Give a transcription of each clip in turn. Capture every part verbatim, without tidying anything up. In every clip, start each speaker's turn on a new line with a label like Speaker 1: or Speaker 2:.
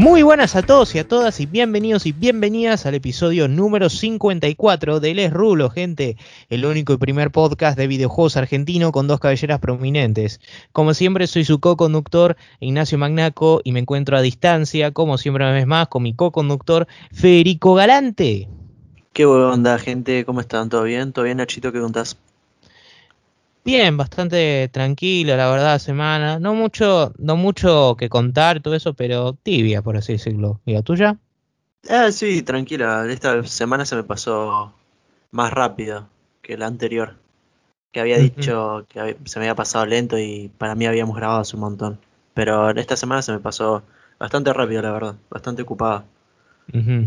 Speaker 1: Muy buenas a todos y a todas y bienvenidos y bienvenidas al episodio número cincuenta y cuatro de Les Rulo, gente, el único y primer podcast de videojuegos argentino con dos cabelleras prominentes. Como siempre soy su co-conductor Ignacio Magnaco y me encuentro a distancia, como siempre una vez más, con mi co-conductor Federico Galante.
Speaker 2: Qué buena onda, gente, ¿cómo están? ¿Todo bien? ¿Todo bien, Nachito? ¿Qué contás?
Speaker 1: Bien, bastante tranquilo, la verdad, semana. No mucho, no mucho que contar, todo eso, pero tibia, por así decirlo. ¿Y la tuya?
Speaker 2: Ah, sí, tranquila. Esta semana se me pasó más rápido que la anterior. Que había
Speaker 1: Ujú,
Speaker 2: dicho que hab- se me había pasado lento y para mí habíamos grabado hace un montón. Pero esta semana se me pasó bastante rápido, la verdad. Bastante ocupada.
Speaker 1: ujú.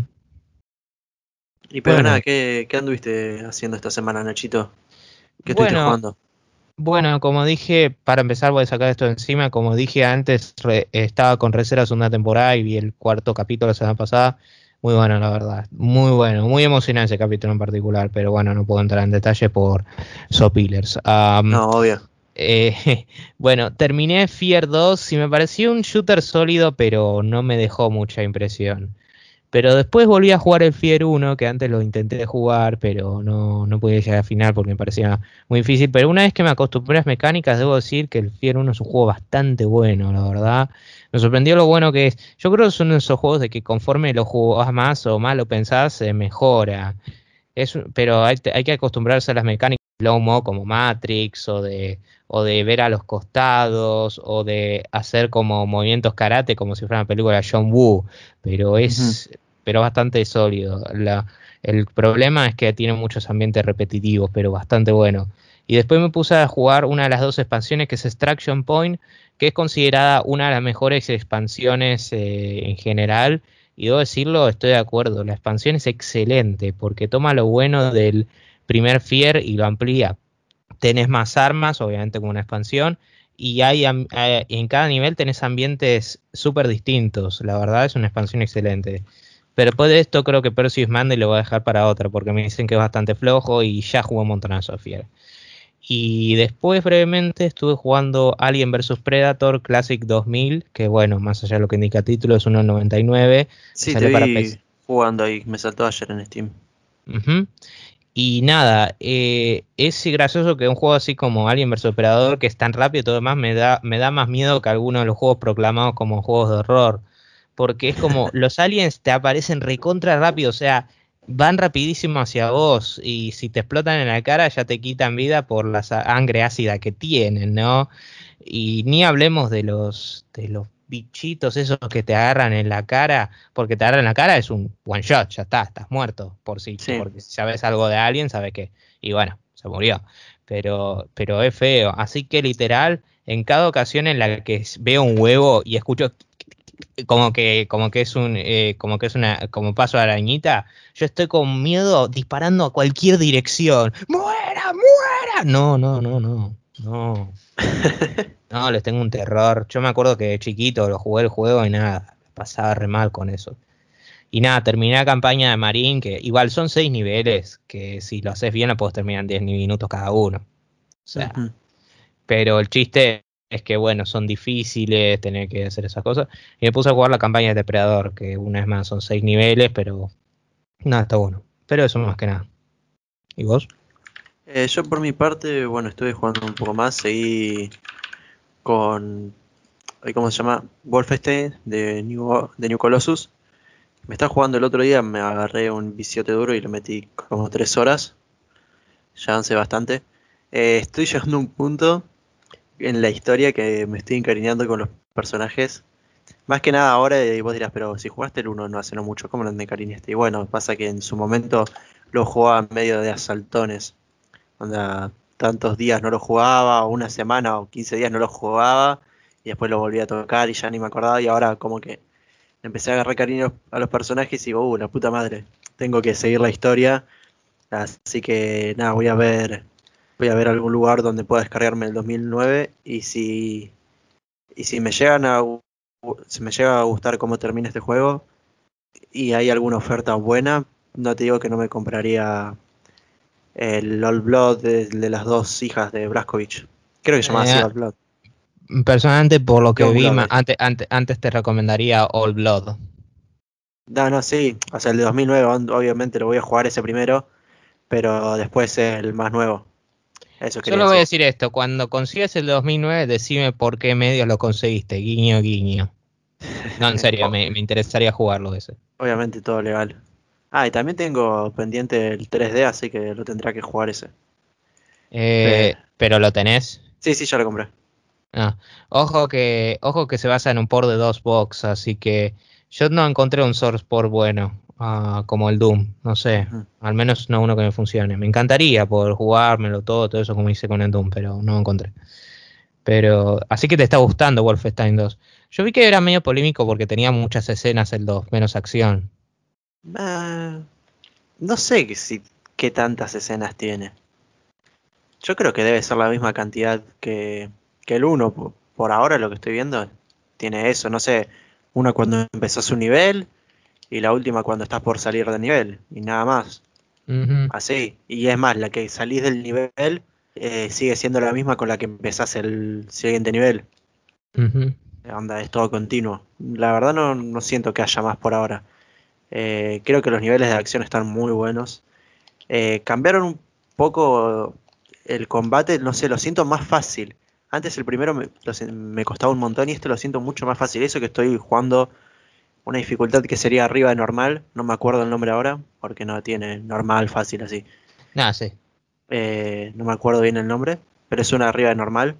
Speaker 2: Y pero nada,
Speaker 1: Bueno,
Speaker 2: ¿qué, qué anduviste haciendo esta semana, Nachito? ¿Qué estuviste
Speaker 1: bueno.
Speaker 2: jugando?
Speaker 1: Bueno, como dije, para empezar voy a sacar esto de encima, como dije antes, re- estaba con reserva segunda temporada y vi el cuarto capítulo la semana pasada, muy bueno la verdad, muy bueno, muy emocionante ese capítulo en particular, pero bueno, no puedo entrar en detalle por Sopillers. Am,
Speaker 2: No, obvio.
Speaker 1: eh, bueno, terminé Fear dos y me pareció un shooter sólido, pero no me dejó mucha impresión. Pero después volví a jugar el Fier uno, que antes lo intenté jugar, pero no, no pude llegar al final porque me parecía muy difícil. Pero una vez que me acostumbré a las mecánicas, debo decir que el Fier uno es un juego bastante bueno, la verdad. Me sorprendió lo bueno que es. Yo creo que son esos juegos de que conforme lo jugás más o más lo pensás, se mejora. Es, un- pero hay, hay que acostumbrarse a las mecánicas de slow-mo como Matrix o de, o de ver a los costados o de hacer como movimientos karate como si fuera una película de John Woo, pero
Speaker 2: Ujú.
Speaker 1: es pero bastante sólido. La, el problema es que tiene muchos ambientes repetitivos, pero bastante bueno. Y después me puse a jugar una de las dos expansiones que es Extraction Point, que es considerada una de las mejores expansiones eh, en general y debo decirlo, estoy de acuerdo, la expansión es excelente porque toma lo bueno del primer Fier y lo amplía. Tenés más armas, obviamente con una expansión, y hay, am- hay- en cada nivel tenés ambientes súper distintos. La verdad es una expansión excelente. Pero después de esto creo que Perseus Mande lo voy a dejar para otra porque me dicen que es bastante flojo y ya jugué un montonazo de Fier. Y después brevemente estuve jugando Alien versus Predator Classic dos mil, que bueno, más allá de lo que indica el título, es uno noventa y nueve, que
Speaker 2: Sí, te
Speaker 1: salió para P C.
Speaker 2: vi jugando ahí. Me saltó ayer en Steam.
Speaker 1: Ujú. Y nada, eh, es gracioso que un juego así como Alien versus Predator, que es tan rápido y todo demás, me da, me da más miedo que algunos de los juegos proclamados como juegos de horror. Porque es como, los aliens te aparecen recontra rápido, o sea, van rapidísimo hacia vos, y si te explotan en la cara ya te quitan vida por la sangre ácida que tienen, ¿no? Y ni hablemos de los, de los bichitos esos que te agarran en la cara, porque te agarran en la cara es un one shot, ya está, estás muerto, por si,
Speaker 2: Sí.
Speaker 1: porque si sabes algo de alguien, sabes que, y bueno, se murió, pero, pero es feo, así que literal, en cada ocasión en la que veo un huevo y escucho como que, como que es un, eh, como que es una, como paso de arañita, yo estoy con miedo disparando a cualquier dirección. ¡Muera, muera! No, no, no, no, no. No, les tengo un terror. Yo me acuerdo que de chiquito lo jugué el juego y nada, pasaba re mal con eso. Y nada, terminé la campaña de Marín, que igual son seis niveles, que si lo haces bien la puedes terminar en diez minutos cada uno. O sea,
Speaker 2: Ujú.
Speaker 1: pero el chiste es que, bueno, son difíciles tener que hacer esas cosas. Y me puse a jugar la campaña de Depredador, que una vez más son seis niveles, pero nada, está bueno. Pero eso más que nada. ¿Y vos?
Speaker 2: Eh, yo por mi parte, bueno, estuve jugando un poco más, seguí con, ay, ¿cómo se llama? Wolfenstein de New, de New Colossus. Me estaba jugando el otro día, me agarré un viciote duro y lo metí como tres horas, ya avancé bastante. Eh, estoy llegando a un punto en la historia que me estoy encariñando con los personajes. Más que nada ahora, y vos dirás, pero si jugaste el uno no hace no mucho, ¿cómo no te encariñaste? Y bueno, pasa que en su momento lo jugaba en medio de asaltones. Onda, tantos días no lo jugaba, o una semana o quince días no lo jugaba, y después lo volví a tocar y ya ni me acordaba, y ahora como que empecé a agarrar cariño a los personajes y digo, uh, la puta madre, tengo que seguir la historia, así que nada, voy a ver, voy a ver algún lugar donde pueda descargarme el dos mil nueve, y si, y si me llegan a, gu- si me llega a gustar cómo termina este juego, y hay alguna oferta buena, no te digo que no me compraría el Old Blood de, de las dos hijas de Blazkowicz. Creo que se llama así
Speaker 1: Eh,
Speaker 2: Old Blood.
Speaker 1: Personalmente, por lo que
Speaker 2: Young
Speaker 1: vi,
Speaker 2: Blood
Speaker 1: ma-
Speaker 2: es.
Speaker 1: antes, antes, antes te recomendaría All Blood.
Speaker 2: No, no, sí, o sea, el de dos mil nueve on- obviamente lo voy a jugar ese primero, pero después el más nuevo, eso quería
Speaker 1: Solo voy a
Speaker 2: decir.
Speaker 1: decir esto, cuando consigas el dos mil nueve, decime por qué medios lo conseguiste, guiño, guiño. No, en serio,
Speaker 2: O-
Speaker 1: me, me interesaría jugarlo ese.
Speaker 2: obviamente todo legal. Ah, y también tengo pendiente el tres D, así que lo tendrá que jugar ese. Pe-
Speaker 1: Eh, pero lo tenés.
Speaker 2: sí, sí, ya lo compré.
Speaker 1: Ah, ojo que, ojo que se basa en un port de dos box, así que yo no encontré un source port bueno, ah, como el Doom, no sé,
Speaker 2: Ujú.
Speaker 1: al menos no uno que me funcione. Me encantaría poder jugármelo todo, todo eso como hice con el Doom, pero no encontré. Pero, así que te está gustando Wolfenstein dos. Yo vi que era medio polémico porque tenía muchas escenas el dos, menos acción.
Speaker 2: Ah, no sé que si, qué tantas escenas tiene. Yo creo que debe ser la misma cantidad que, que el uno. Por, por ahora lo que estoy viendo tiene eso. No sé, una cuando empezás un nivel y la última cuando estás por salir del nivel. Y nada más.
Speaker 1: Ujú,
Speaker 2: Así. Y es más, la que salís del nivel eh, sigue siendo la misma con la que empezás el siguiente nivel.
Speaker 1: ujú.
Speaker 2: Onda, es todo continuo. La verdad no, no siento que haya más por ahora. Eh, creo que los niveles de acción están muy buenos. Eh, cambiaron un poco el combate, no sé, lo siento más fácil. Antes el primero me, lo se- me costaba un montón y este lo siento mucho más fácil. Eso que estoy jugando una dificultad que sería arriba de normal, no me acuerdo el nombre ahora, porque no tiene normal, fácil así.
Speaker 1: Nada, sí.
Speaker 2: Eh, no me acuerdo bien el nombre, pero es una arriba de normal.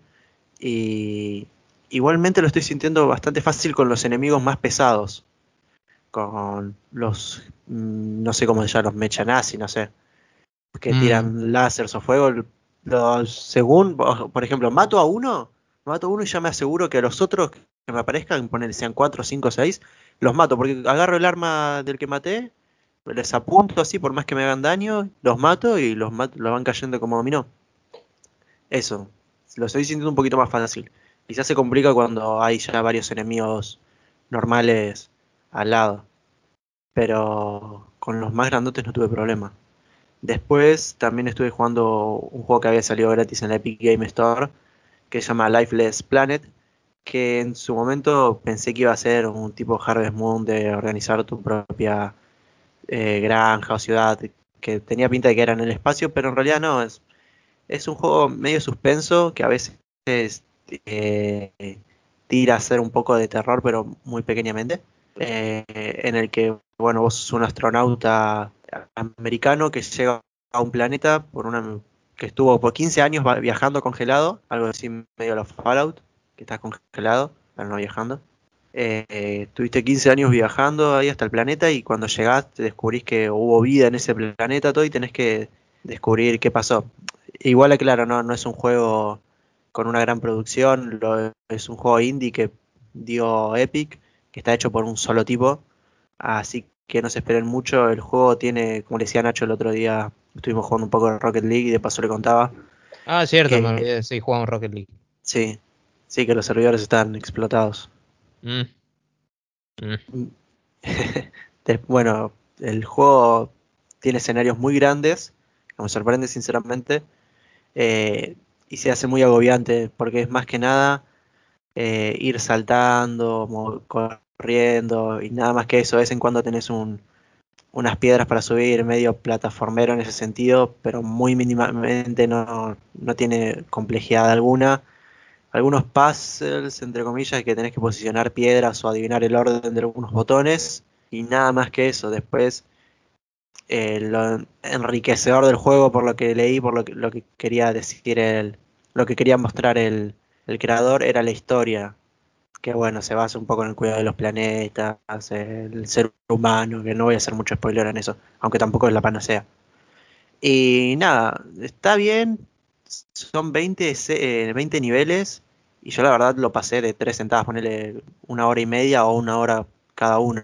Speaker 2: Y igualmente lo estoy sintiendo bastante fácil con los enemigos más pesados. Con los, mm, no sé cómo se llaman, los mechanazzi, no sé, que
Speaker 1: Mm,
Speaker 2: tiran láseres o fuego. Los, según, por ejemplo, mato a uno, mato a uno y ya me aseguro que a los otros que me aparezcan, poner sean cuatro, cinco, seis, los mato, porque agarro el arma del que maté, les apunto así, por más que me hagan daño, los mato y los, mat- los van cayendo como dominó. Eso, lo estoy sintiendo un poquito más fácil. Quizás se complica cuando hay ya varios enemigos normales al lado, pero con los más grandotes no tuve problema. Después también estuve jugando un juego que había salido gratis en la Epic Game Store, que se llama Lifeless Planet, que en su momento pensé que iba a ser un tipo Harvest Moon de organizar tu propia eh, granja o ciudad, que tenía pinta de que era en el espacio, pero en realidad no, es, es un juego medio suspenso que a veces eh, tira a ser un poco de terror, pero muy pequeñamente, eh, en el que, bueno, vos sos un astronauta americano que llega a un planeta por una que estuvo por quince años va- viajando congelado, algo así medio a los Fallout, que estás congelado, pero no viajando. Eh, eh, estuviste quince años viajando ahí hasta el planeta y cuando llegaste descubrís que hubo vida en ese planeta todo y tenés que descubrir qué pasó. Igual, aclaro, no, no es un juego con una gran producción, lo- es un juego indie que dio Epic, que está hecho por un solo tipo, así que no se esperen mucho. El juego tiene, como le decía Nacho el otro día, estuvimos jugando un poco de Rocket League y de paso le contaba
Speaker 1: ah, cierto, me
Speaker 2: que
Speaker 1: olvidé, sí, jugamos Rocket League.
Speaker 2: sí, sí que los servidores están explotados.
Speaker 1: Mm, mm.
Speaker 2: De- bueno, el juego tiene escenarios muy grandes, que me sorprende sinceramente, eh, y se hace muy agobiante porque es más que nada eh, ir saltando, mo- corriendo y nada más que eso. De vez en cuando tenés un, unas piedras para subir, medio plataformero en ese sentido, pero muy mínimamente, no, no tiene complejidad alguna. Algunos puzzles, entre comillas, que tenés que posicionar piedras o adivinar el orden de algunos botones y nada más que eso. Después, eh, lo enriquecedor del juego, por lo que leí, por lo que, lo que quería decir el, lo que quería mostrar el, el creador, era la historia, que bueno, se basa un poco en el cuidado de los planetas, el ser humano, que no voy a hacer mucho spoiler en eso, aunque tampoco es la panacea. Y nada, está bien, son veinte, se- eh, veinte niveles, y yo la verdad lo pasé de tres sentadas, ponerle una hora y media o una hora cada uno.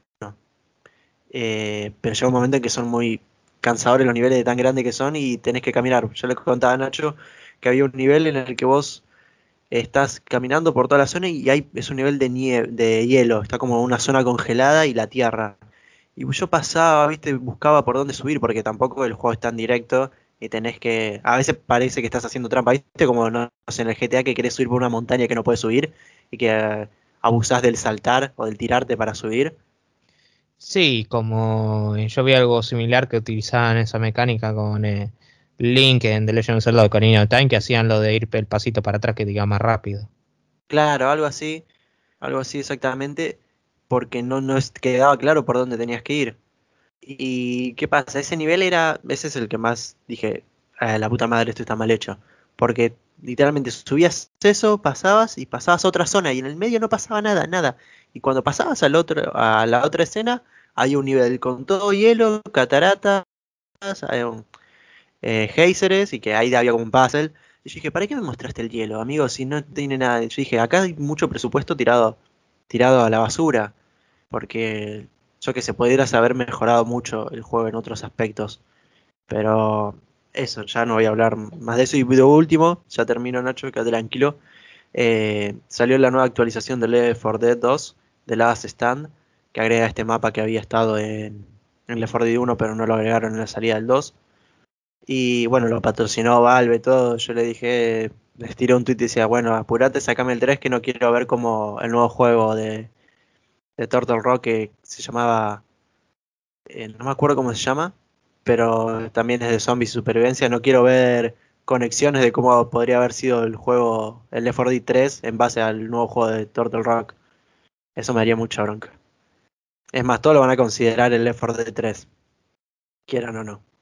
Speaker 2: Eh, pero llega un momento en que son muy cansadores los niveles de tan grandes que son y tenés que caminar. Yo le contaba a Nacho que había un nivel en el que vos estás caminando por toda la zona y hay, es un nivel de nieve, de hielo, está como una zona congelada y la tierra. Y yo pasaba, viste, buscaba por dónde subir, porque tampoco el juego es tan directo y tenés que. A veces parece que estás haciendo trampa, viste, como no, sé, en el G T A que querés subir por una montaña que no puedes subir y que eh, abusás del saltar o del tirarte para subir.
Speaker 1: Sí, como eh, yo vi algo similar que utilizaban esa mecánica con eh, Link en The Legend of Zelda Ocarina of Time, que hacían lo de ir el pasito para atrás que diga más rápido.
Speaker 2: Claro, algo así, algo así exactamente, porque no, no es- quedaba claro por dónde tenías que ir. ¿Y qué pasa? Ese nivel era, ese es el que más dije, "Ah, la puta madre, esto está mal hecho". Porque literalmente subías eso, pasabas y pasabas a otra zona y en el medio no pasaba nada, nada. Y cuando pasabas al otro, a la otra escena, hay un nivel con todo hielo, cataratas, hay un, eh, géiseres y que ahí había como un puzzle. Y yo dije, ¿para qué me mostraste el hielo, amigo? Si no tiene nada. Yo dije, acá hay mucho presupuesto tirado, tirado a la basura. Porque yo que se pudiera haber mejorado mucho el juego en otros aspectos. Pero eso, ya no voy a hablar más de eso. Y de último, ya termino, Nacho, quédate tranquilo. Eh, salió la nueva actualización de Left cuatro Dead dos, de Last Stand, que agrega este mapa que había estado en, en Left cuatro Dead uno, pero no lo agregaron en la salida del dos. Y bueno, lo patrocinó Valve, todo. Yo le dije, les tiré un tweet y decía, bueno, apurate, sacame el tres que no quiero ver como el nuevo juego de, de Turtle Rock que se llamaba, eh, no me acuerdo cómo se llama, pero también es de zombies y supervivencia. No quiero ver conexiones de cómo podría haber sido el juego, el Left cuatro Dead tres, en base al nuevo juego de Turtle Rock. Eso me haría mucha bronca. Es más, todo lo van a considerar el Left cuatro Dead tres, quieran o no.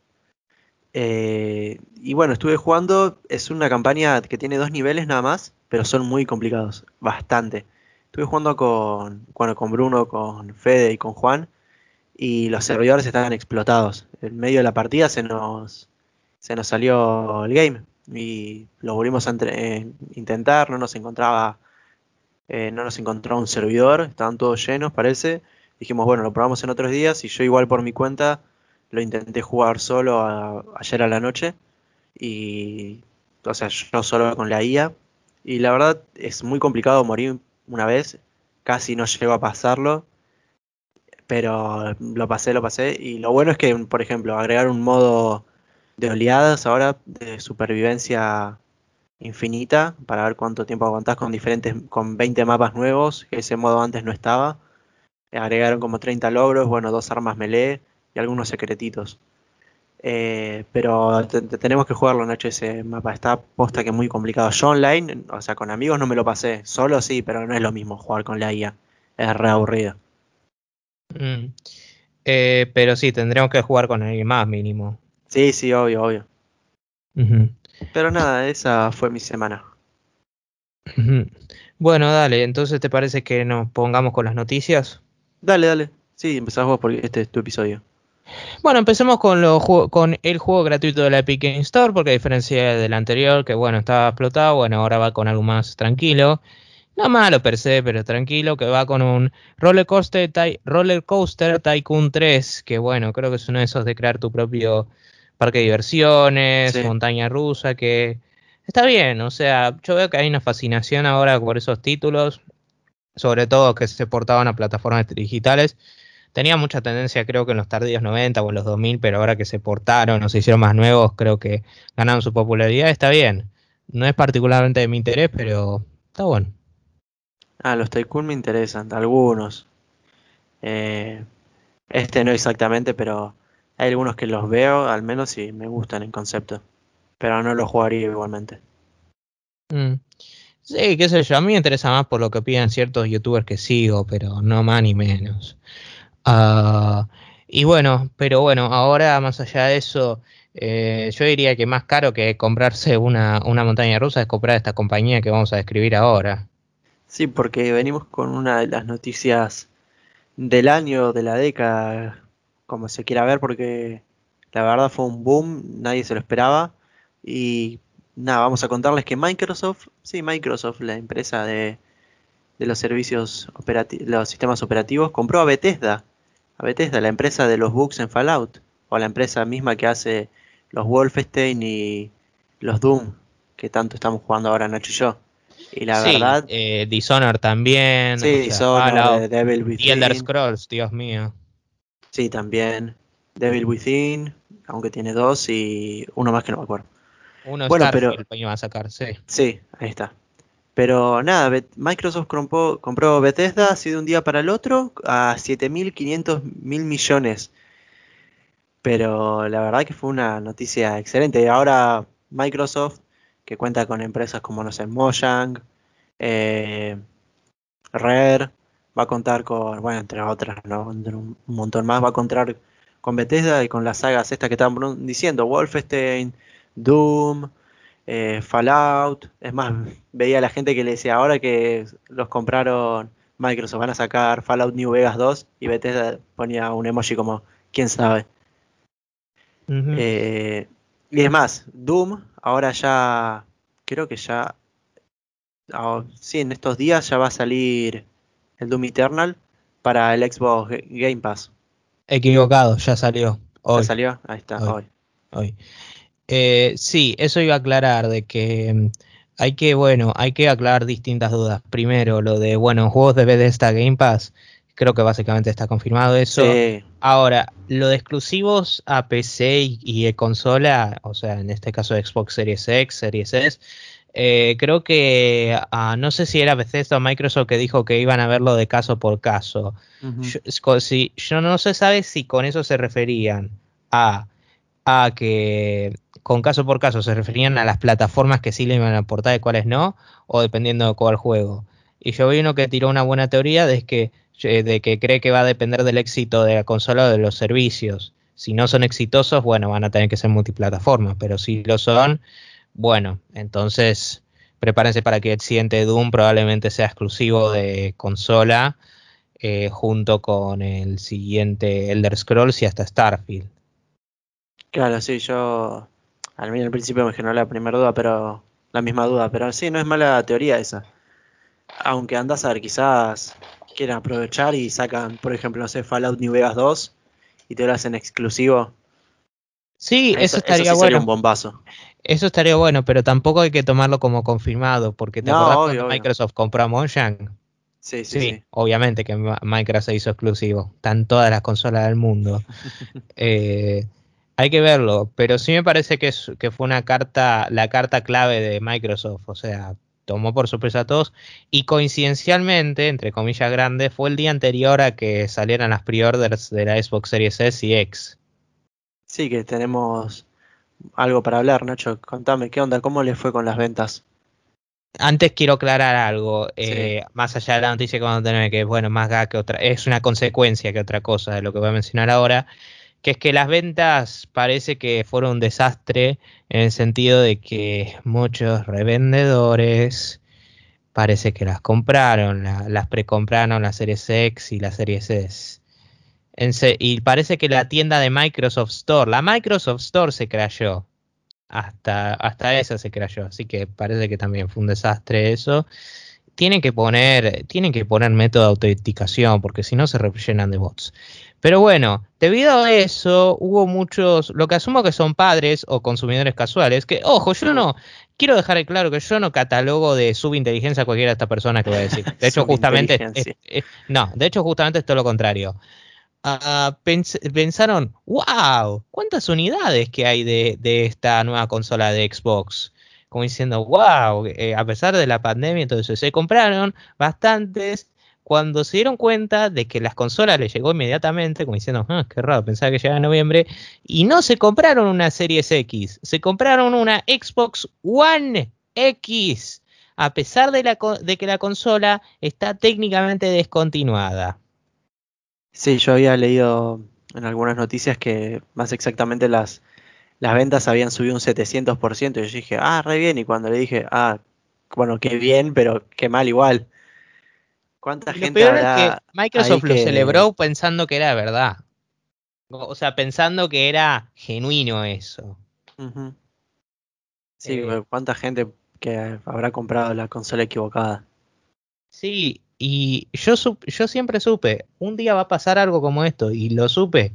Speaker 2: Eh, y bueno, estuve jugando, es una campaña que tiene dos niveles nada más, pero son muy complicados, bastante. Estuve jugando con, bueno, con Bruno, con Fede y con Juan, y los servidores estaban explotados. En medio de la partida se nos, se nos salió el game y lo volvimos a entre- eh, intentar, no nos encontraba, eh, no nos encontró un servidor, estaban todos llenos, parece. Dijimos, bueno, lo probamos en otros días y yo igual por mi cuenta lo intenté jugar solo a- ayer a la noche y, o sea, yo solo con la I A. Y la verdad es muy complicado morir una vez, casi no llego a pasarlo, pero lo pasé, lo pasé. Y lo bueno es que, por ejemplo, agregar un modo de oleadas ahora, de supervivencia infinita, para ver cuánto tiempo aguantás con diferentes, con veinte mapas nuevos, que ese modo antes no estaba. Agregaron como treinta logros, bueno, dos armas melee y algunos secretitos. Eh, pero te- te- tenemos que jugarlo, Nacho, ese mapa. Está posta que muy complicado. Yo online, o sea, con amigos no me lo pasé. Solo sí, pero no es lo mismo jugar con la I A. Es re aburrido.
Speaker 1: Mm. Eh, pero sí, tendremos que jugar con alguien más mínimo.
Speaker 2: Sí, sí, obvio, obvio.
Speaker 1: Ujú,
Speaker 2: Pero nada, esa fue mi semana.
Speaker 1: ujú. Bueno, dale, entonces ¿te parece que nos pongamos con las noticias?
Speaker 2: Dale, dale. Sí, empezás vos porque este es tu episodio.
Speaker 1: Bueno, empecemos con, los juego- con el juego gratuito de la Epic Game Store, porque a diferencia del anterior, que bueno, estaba explotado, bueno, ahora va con algo más tranquilo. No malo per se, pero tranquilo, que va con un Roller Coaster, Ty- Roller Coaster Tycoon tres, que bueno, creo que es uno de esos de crear tu propio parque de diversiones,
Speaker 2: Sí.
Speaker 1: montaña rusa, que está bien, o sea, yo veo que hay una fascinación ahora por esos títulos, sobre todo que se portaban a plataformas digitales. Tenía mucha tendencia, creo que en los tardíos noventa o en los dos mil, pero ahora que se portaron o se hicieron más nuevos, creo que ganaron su popularidad. Está bien. No es particularmente de mi interés, pero está bueno.
Speaker 2: Ah, los Tycoon me interesan, algunos. Eh, este no exactamente, pero hay algunos que los veo, al menos y me gustan en concepto. Pero no los jugaría igualmente.
Speaker 1: Mm. Sí, qué sé yo. A mí me interesa más por lo que piden ciertos youtubers que sigo, pero no más ni menos. Ah, y bueno, pero bueno, ahora más allá de eso, eh, yo diría que más caro que comprarse una, una montaña rusa es comprar esta compañía que vamos a describir ahora.
Speaker 2: Sí, porque venimos con una de las noticias del año, de la década, como se quiera ver, porque la verdad fue un boom, nadie se lo esperaba. Y nada, vamos a contarles que Microsoft, sí, Microsoft, la empresa de, de los servicios operativos, los sistemas operativos, compró a Bethesda, a Bethesda, la empresa de los bugs en Fallout, o la empresa misma que hace los Wolfenstein y los Doom, que tanto estamos jugando ahora Nacho y yo. Y la
Speaker 1: Sí,
Speaker 2: verdad,
Speaker 1: eh, Dishonored también, o
Speaker 2: sí,
Speaker 1: sea,
Speaker 2: Dishonored,
Speaker 1: Fallout,
Speaker 2: The Devil
Speaker 1: The Elder
Speaker 2: Within.
Speaker 1: Scrolls, Dios mío.
Speaker 2: Sí, también. Devil Within, aunque tiene dos y uno más que no me acuerdo.
Speaker 1: Uno
Speaker 2: Bueno, pero
Speaker 1: Starfield iba a sacar, sí.
Speaker 2: sí, ahí está. Pero nada, Bet- Microsoft compró, compró Bethesda así de un día para el otro a siete mil quinientos mil millones. Pero la verdad que fue una noticia excelente. Ahora Microsoft, que cuenta con empresas como, no sé, Mojang, eh, Rare, va a contar con, bueno, entre otras, ¿no? Entre un montón más, va a contar con Bethesda y con las sagas estas que estaban diciendo, Wolfenstein, Doom, eh, Fallout. Es más, veía a la gente que le decía ahora que los compraron Microsoft, van a sacar Fallout New Vegas dos y Bethesda ponía un emoji como, quién sabe.
Speaker 1: Ujú.
Speaker 2: Eh, y es más, Doom ahora ya, creo que ya, ah, sí, en estos días ya va a salir el Doom Eternal para el Xbox Ga- Game Pass.
Speaker 1: Equivocado, ya salió.
Speaker 2: ¿Ya
Speaker 1: Hoy,
Speaker 2: salió? Ahí está,
Speaker 1: hoy,
Speaker 2: hoy.
Speaker 1: hoy. Eh, sí, eso iba a aclarar de que mm, hay que, bueno, hay que aclarar distintas dudas. Primero, lo de, bueno, juegos de Bethesda Game Pass, creo que básicamente está confirmado eso.
Speaker 2: Sí,
Speaker 1: Ahora, lo de exclusivos a P C y, y de consola, o sea, en este caso Xbox Series X, Series S, eh, creo que, ah, no sé si era Bethesda o Microsoft que dijo que iban a verlo de caso por caso.
Speaker 2: ujú.
Speaker 1: Yo, es co- si, yo no se sabe si con eso se referían a a que con caso por caso se referían a las plataformas que sí le iban a aportar y cuáles no, o dependiendo de cuál juego. Y yo vi uno que tiró una buena teoría de que, eh, de que cree que va a depender del éxito de la consola o de los servicios. Si no son exitosos, bueno, van a tener que ser multiplataformas, pero si lo son, bueno, entonces prepárense para que el siguiente Doom probablemente sea exclusivo de consola, eh, junto con el siguiente Elder Scrolls y hasta Starfield.
Speaker 2: Claro, sí, yo al mí al principio me generó la primera duda, pero la misma duda, pero sí, no es mala teoría esa. Aunque andás a ver, quizás quieran aprovechar y sacan, por ejemplo, no sé, Fallout New Vegas dos y te lo hacen exclusivo.
Speaker 1: Sí, eso
Speaker 2: Eso, eso
Speaker 1: estaría
Speaker 2: sí sería un
Speaker 1: bueno.
Speaker 2: bombazo.
Speaker 1: Eso estaría bueno, pero tampoco hay que tomarlo como confirmado, porque ¿te acordás
Speaker 2: No,
Speaker 1: cuando
Speaker 2: obvio, obvio.
Speaker 1: Microsoft compró a Mojang?
Speaker 2: Sí, sí,
Speaker 1: Sí,
Speaker 2: sí.
Speaker 1: obviamente que Ma- Minecraft se hizo exclusivo. Están todas las consolas del mundo. Eh, Hay que verlo, pero sí me parece que, es, que fue una carta, la carta clave de Microsoft. O sea, tomó por sorpresa a todos. Y coincidencialmente, entre comillas grandes, fue el día anterior a que salieran las pre-orders de la Xbox Series S y X.
Speaker 2: Sí, que tenemos algo para hablar, Nacho. Contame, ¿qué onda? ¿Cómo le fue con las ventas?
Speaker 1: Antes quiero aclarar algo,
Speaker 2: Sí.
Speaker 1: eh, más allá de la noticia que vamos a tener, que bueno, más ga que otra, es una consecuencia que otra cosa de lo que voy a mencionar ahora, que es que las ventas parece que fueron un desastre en el sentido de que muchos revendedores parece que las compraron, la- las precompraron las Series X y las Series S. En se- y parece que la tienda de Microsoft Store, la Microsoft Store se crashó. Hasta, hasta esa se creyó, así que parece que también fue un desastre eso. Tienen que poner, tienen que poner método de autenticación, porque si no se rellenan de bots. Pero bueno, debido a eso, hubo muchos, lo que asumo que son padres o consumidores casuales, que, ojo, yo no, quiero dejar en claro que yo no catalogo de subinteligencia a cualquiera de estas personas que voy a decir. De hecho, justamente, es-
Speaker 2: Subinteligencia.
Speaker 1: es- no, de hecho, justamente es todo lo contrario. Ah, pens- pensaron, wow, ¿cuántas unidades que hay de, de esta nueva consola de Xbox? Como diciendo, wow, eh, a pesar de la pandemia, entonces se compraron bastantes. Cuando se dieron cuenta de que las consolas les llegó inmediatamente, como diciendo, ah, qué raro, pensaba que llegaba en noviembre, y no se compraron una Series X, se compraron una Xbox One X, a pesar de, la, co- de que la consola está técnicamente descontinuada.
Speaker 2: Sí, yo había leído en algunas noticias que más exactamente las, las ventas habían subido un setecientos por ciento y yo dije, ah, re bien. Y cuando le dije, ah, bueno, qué bien, pero qué mal igual. ¿Cuánta
Speaker 1: Y lo
Speaker 2: gente
Speaker 1: peor es que
Speaker 2: habrá ahí
Speaker 1: Microsoft lo
Speaker 2: que...
Speaker 1: celebró pensando que era verdad. O sea, pensando que era genuino eso.
Speaker 2: Ujú. Sí,
Speaker 1: Eh,
Speaker 2: pero cuánta gente que habrá comprado la consola equivocada?
Speaker 1: sí, y yo, sup- yo siempre supe, un día va a pasar algo como esto, y lo supe,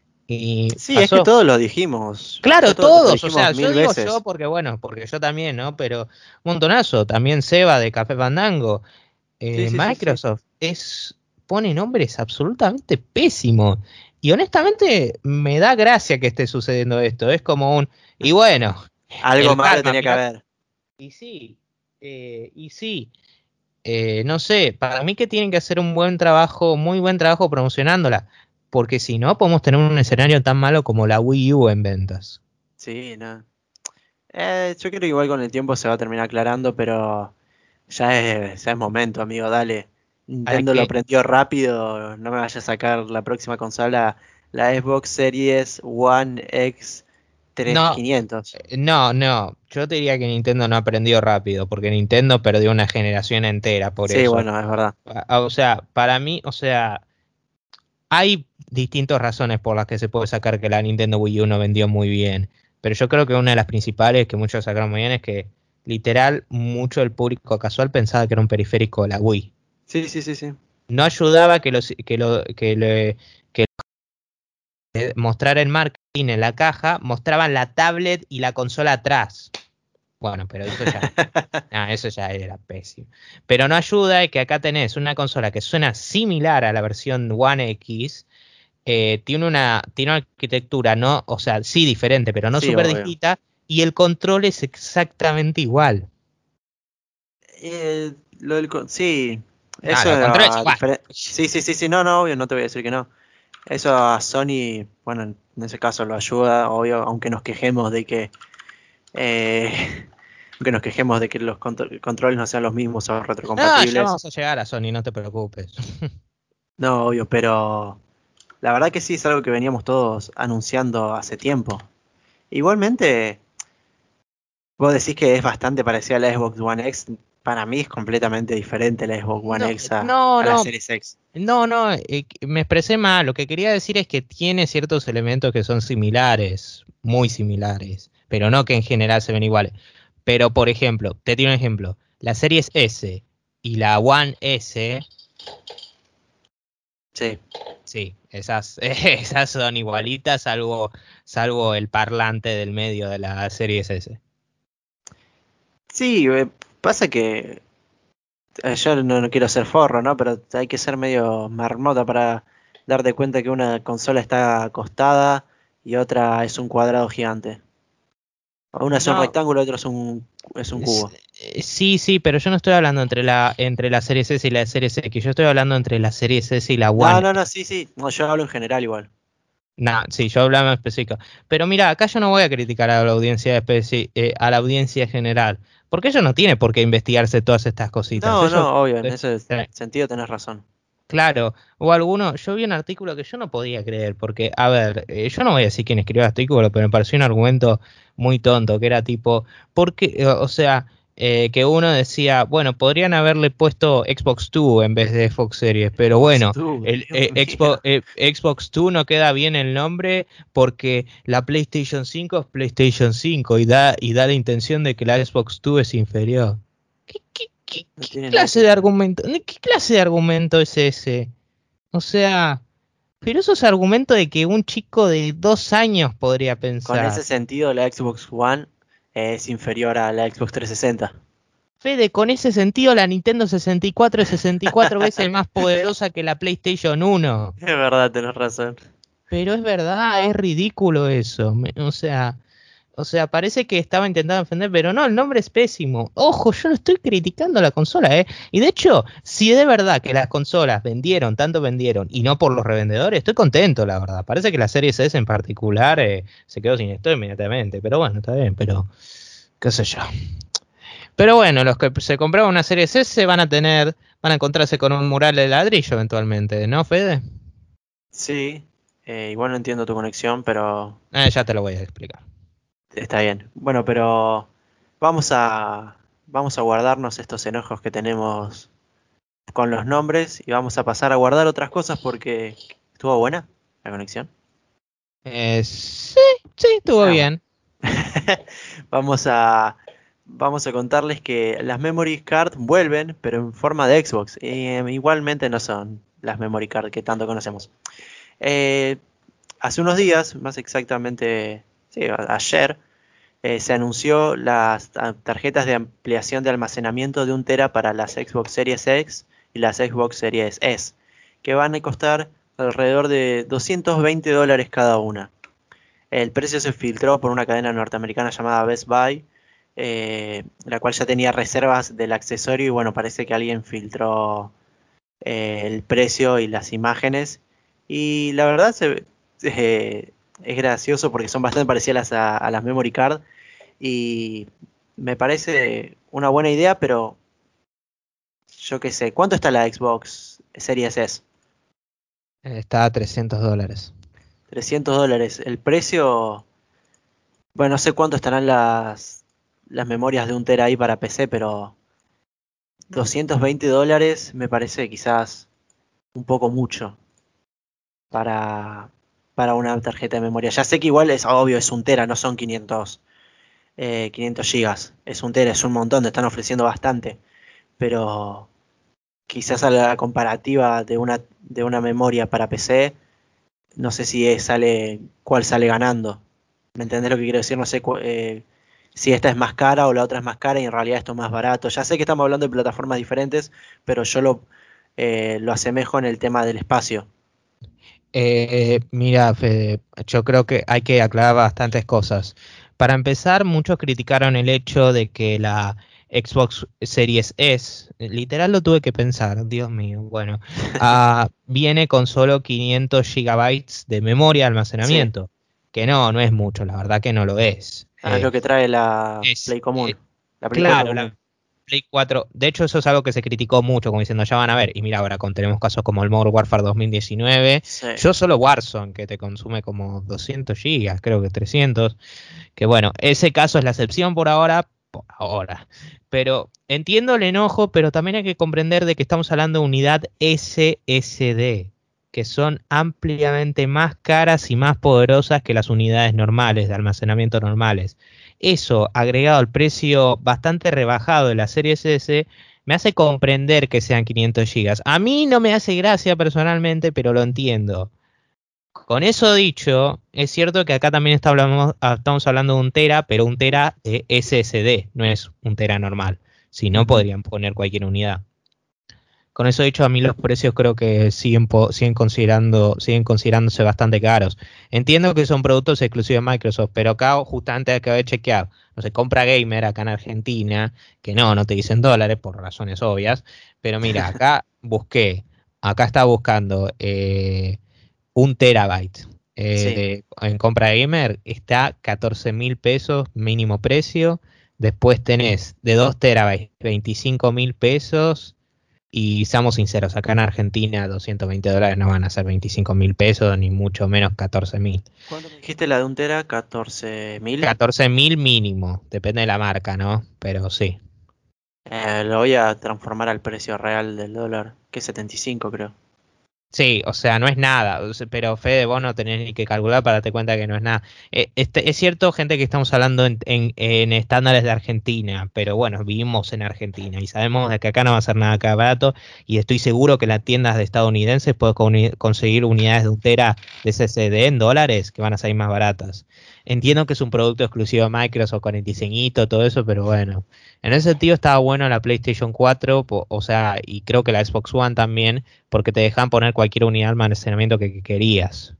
Speaker 1: y
Speaker 2: Sí, es que
Speaker 1: pasó.
Speaker 2: todos lo dijimos.
Speaker 1: Claro,
Speaker 2: Ya to- lo
Speaker 1: todos, o
Speaker 2: dijimos
Speaker 1: sea, yo
Speaker 2: mil
Speaker 1: digo yo
Speaker 2: veces.
Speaker 1: porque bueno, porque yo también, ¿no? Pero un montonazo, también Seba de Café Fandango.
Speaker 2: Sí,
Speaker 1: Eh,
Speaker 2: sí, sí, sí.
Speaker 1: Microsoft es, pone nombres absolutamente pésimos. Y honestamente me da gracia que esté sucediendo esto. Es como un, y bueno,
Speaker 2: Algo
Speaker 1: el
Speaker 2: malo
Speaker 1: karma,
Speaker 2: tenía que
Speaker 1: mirá.
Speaker 2: haber.
Speaker 1: Y sí, Eh, y sí, eh, no sé, para mí que tienen que hacer un buen trabajo, muy buen trabajo promocionándola, porque si no podemos tener un escenario tan malo como la Wii U en ventas.
Speaker 2: Sí, nada. Eh, yo creo que igual con el tiempo se va a terminar aclarando, pero ya es, ya es momento, amigo, dale.
Speaker 1: Hay
Speaker 2: Nintendo lo
Speaker 1: que,
Speaker 2: aprendió rápido, no me vaya a sacar la próxima consola, la Xbox Series One X
Speaker 1: no,
Speaker 2: tres mil quinientos.
Speaker 1: eh, no, no, yo te diría que Nintendo no aprendió rápido, porque Nintendo perdió una generación entera por
Speaker 2: Sí,
Speaker 1: eso.
Speaker 2: bueno, es verdad.
Speaker 1: A- O sea, para mí, o sea, hay distintas razones por las que se puede sacar que la Nintendo Wii U no vendió muy bien, pero yo creo que una de las principales que muchos sacaron muy bien es que literal mucho del público casual pensaba que era un periférico de la Wii.
Speaker 2: Sí, sí, sí, sí.
Speaker 1: No ayudaba que los que lo que le que mostrar el marketing en la caja, mostraban la tablet y la consola atrás. Bueno, pero eso ya, ah, eso ya era pésimo. Pero no ayuda que acá tenés una consola que suena similar a la versión One X, eh, tiene una, tiene una arquitectura, no, o sea, sí diferente, pero no
Speaker 2: Sí,
Speaker 1: súper
Speaker 2: obvio.
Speaker 1: distinta, y el control es exactamente igual.
Speaker 2: Eh, lo del con- sí,
Speaker 1: No,
Speaker 2: eso
Speaker 1: el control es
Speaker 2: a
Speaker 1: igual.
Speaker 2: diferen- Sí, sí, sí, sí, no, no, obvio, no te voy a decir que no. Eso a Sony, bueno, en ese caso lo ayuda, obvio, aunque nos quejemos de que eh, aunque nos quejemos de que los contro- controles no sean los mismos o
Speaker 1: No, ya
Speaker 2: retrocompatibles.
Speaker 1: vamos a llegar a Sony, no te preocupes.
Speaker 2: No, obvio, pero la verdad que sí es algo que veníamos todos anunciando hace tiempo. Igualmente, vos decís que es bastante parecida a la Xbox One X. Para mí es completamente diferente la Xbox One
Speaker 1: No,
Speaker 2: X a,
Speaker 1: no,
Speaker 2: a la
Speaker 1: no,
Speaker 2: Series X.
Speaker 1: no, no, eh, me expresé mal. Lo que quería decir es que tiene ciertos elementos que son similares, muy similares, pero no que en general se ven iguales. Pero, por ejemplo, te tiro un ejemplo. La Series S y la One S,
Speaker 2: Sí.
Speaker 1: sí, esas, esas son igualitas, salvo, salvo el parlante del medio de la Series S.
Speaker 2: Sí, eh, pasa que eh, yo no, no quiero ser forro, ¿no? Pero hay que ser medio marmota para darte cuenta que una consola está acostada y otra es un cuadrado gigante. Una es un
Speaker 1: No,
Speaker 2: rectángulo, otro es un, es un
Speaker 1: es-
Speaker 2: cubo.
Speaker 1: eh, sí, sí, pero yo no estoy hablando entre la, entre la Series S y la Series X, yo estoy hablando entre la Series S y la
Speaker 2: No,
Speaker 1: One.
Speaker 2: no, no, sí, sí. No, yo hablo en general igual.
Speaker 1: No, sí, yo hablaba en específico. Pero mira, acá yo no voy a criticar a la audiencia especi- eh, a la audiencia general, porque ellos no tienen por qué investigarse todas estas cositas.
Speaker 2: No,
Speaker 1: Ellos,
Speaker 2: no, obvio, en
Speaker 1: eh,
Speaker 2: ese
Speaker 1: eh,
Speaker 2: sentido tenés razón.
Speaker 1: claro, o alguno, yo vi un artículo que yo no podía creer, porque, a ver, eh, yo no voy a decir quién escribió el artículo, pero me pareció un argumento muy tonto, que era tipo, porque, eh, o sea, eh, que uno decía, bueno, podrían haberle puesto Xbox dos en vez de Xbox Series, pero
Speaker 2: Xbox
Speaker 1: bueno,
Speaker 2: Two,
Speaker 1: el
Speaker 2: Dios
Speaker 1: eh, Xbox,
Speaker 2: mío.
Speaker 1: eh, Xbox dos no queda bien el nombre porque la PlayStation cinco es PlayStation cinco y da, y da la intención de que la Xbox dos es inferior. ¿Qué, qué, qué,
Speaker 2: No
Speaker 1: qué
Speaker 2: tiene nada
Speaker 1: clase
Speaker 2: que
Speaker 1: de
Speaker 2: ver.
Speaker 1: argumento? ¿Qué clase de argumento es ese? O sea, pero eso es argumento de que un chico de dos años podría
Speaker 2: Con ese
Speaker 1: pensar.
Speaker 2: sentido, la Xbox One es inferior a la Xbox trescientos sesenta.
Speaker 1: Fede, con ese sentido, la Nintendo sesenta y cuatro es sesenta y cuatro veces más poderosa que la PlayStation uno.
Speaker 2: Es verdad, tenés razón.
Speaker 1: Pero es verdad, es ridículo eso. Me- o sea, o sea, parece que estaba intentando defender, pero no, el nombre es pésimo. Ojo, yo no estoy criticando la consola, ¿eh? Y de hecho, si de verdad que las consolas vendieron, tanto vendieron, y no por los revendedores, estoy contento, la verdad. Parece que la Series S en particular eh, se quedó sin esto inmediatamente. Pero bueno, está bien, pero qué sé yo. Pero bueno, los que se compraron una Series S van a tener, van a encontrarse con un mural de ladrillo eventualmente, ¿no, Fede?
Speaker 2: Sí, eh, igual no entiendo tu conexión, pero
Speaker 1: Eh, ya te lo voy a explicar.
Speaker 2: está bien. Bueno, pero vamos a vamos a guardarnos estos enojos que tenemos con los nombres y vamos a pasar a guardar otras cosas porque estuvo buena la conexión.
Speaker 1: Eh, sí, sí, estuvo
Speaker 2: Ah, bueno.
Speaker 1: bien.
Speaker 2: Vamos a vamos a contarles que las memory card vuelven, pero en forma de Xbox. Y, eh, igualmente no son las memory card que tanto conocemos. Eh, Hace unos días, más exactamente, sí, a- ayer, eh, se anunció las ta- tarjetas de ampliación de almacenamiento de un tera para las Xbox Series X y las Xbox Series S, que van a costar alrededor de doscientos veinte dólares cada una. El precio se filtró por una cadena norteamericana llamada Best Buy eh, la cual ya tenía reservas del accesorio y bueno, parece que alguien filtró eh, el precio y las imágenes y la verdad se, eh, es gracioso porque son bastante parecidas a, a las memory card y me parece una buena idea, pero yo qué sé, ¿cuánto está la Xbox Series S?
Speaker 1: Está a trescientos dólares.
Speaker 2: trescientos dólares. El precio, bueno, no sé cuánto estarán las, las memorias de un tera ahí para P C, pero doscientos veinte dólares me parece quizás un poco mucho para, para una tarjeta de memoria. Ya sé que igual es obvio, es un tera, no son quinientos, eh, quinientos gigas. Es un tera, es un montón, te están ofreciendo bastante. Pero quizás a la comparativa de una, de una memoria para P C, no sé si es- sale, cuál sale ganando. ¿Me entendés lo que quiero decir? No sé cu- eh, si esta es más cara o la otra es más cara y en realidad esto es más barato. Ya sé que estamos hablando de plataformas diferentes, pero yo lo, eh, lo asemejo en el tema del espacio.
Speaker 1: Eh, mira, Fede, yo creo que hay que aclarar bastantes cosas. Para empezar, muchos criticaron el hecho de que la Xbox Series S, literal lo tuve que pensar, Dios mío, bueno, ah, viene con solo quinientos gigabytes de memoria de
Speaker 2: Sí,
Speaker 1: almacenamiento, que no, no es mucho, la verdad que no lo es.
Speaker 2: ah, es
Speaker 1: Eh,
Speaker 2: lo que trae la
Speaker 1: es,
Speaker 2: Play
Speaker 1: eh,
Speaker 2: común, la Play cuatro
Speaker 1: claro, la
Speaker 2: común.
Speaker 1: Play cuatro, de hecho eso es algo que se criticó mucho, como diciendo, ya van a ver, y mira, ahora con, tenemos casos como el Modern Warfare dos mil diecinueve,
Speaker 2: Sí.
Speaker 1: yo solo Warzone, que te consume como doscientos gigas, creo que trescientos, que bueno, ese caso es la excepción por ahora, por ahora, pero entiendo el enojo, pero también hay que comprender de que estamos hablando de unidad S S D, que son ampliamente más caras y más poderosas que las unidades normales, de almacenamiento normales. Eso, agregado al precio bastante rebajado de la serie S S, me hace comprender que sean quinientos gigas. A mí no me hace gracia personalmente, pero lo entiendo. Con eso dicho, es cierto que acá también está hablamos- ah, estamos hablando de un tera, pero un tera de S S D, no es un tera normal. Si no,
Speaker 2: Ujú.
Speaker 1: podrían poner cualquier unidad. Con eso dicho, a mí los precios creo que siguen, po- siguen considerando, siguen considerándose bastante caros. Entiendo que son productos exclusivos de Microsoft, pero acá justamente acabo de chequear, no sé, compra gamer acá en Argentina, que no, no te dicen dólares por razones obvias, pero mira, acá busqué, acá estaba buscando eh, un terabyte. eh,
Speaker 2: Sí.
Speaker 1: de- en compra gamer está catorce mil pesos mínimo precio. Después tenés de dos terabytes veinticinco mil pesos. Y seamos sinceros, acá en Argentina doscientos veinte dólares no van a ser veinticinco mil pesos, ni mucho menos catorce mil.
Speaker 2: ¿Cuánto me dijiste la de un tera? ¿catorce mil?
Speaker 1: catorce mil mínimo, depende de la marca, ¿no? Pero sí.
Speaker 2: Eh, lo voy a transformar al precio real del dólar, que es setenta y cinco creo.
Speaker 1: Sí, o sea, no es nada, o sea, pero Fede, vos no tenés ni que calcular para darte cuenta que no es nada. Eh, este, es cierto, gente, que estamos hablando en, en- en estándares de Argentina, pero bueno, vivimos en Argentina y sabemos de que acá no va a ser nada acá barato y estoy seguro que en las tiendas de estadounidenses puedes con- conseguir unidades de un tera de S S D en dólares que van a salir más baratas. Entiendo que es un producto exclusivo de Microsoft con el diseñito, todo eso, pero bueno. En ese sentido estaba bueno la PlayStation cuatro, po- o sea, y creo que la Xbox One también porque te dejan poner cualquier unidad de almacenamiento que, que querías.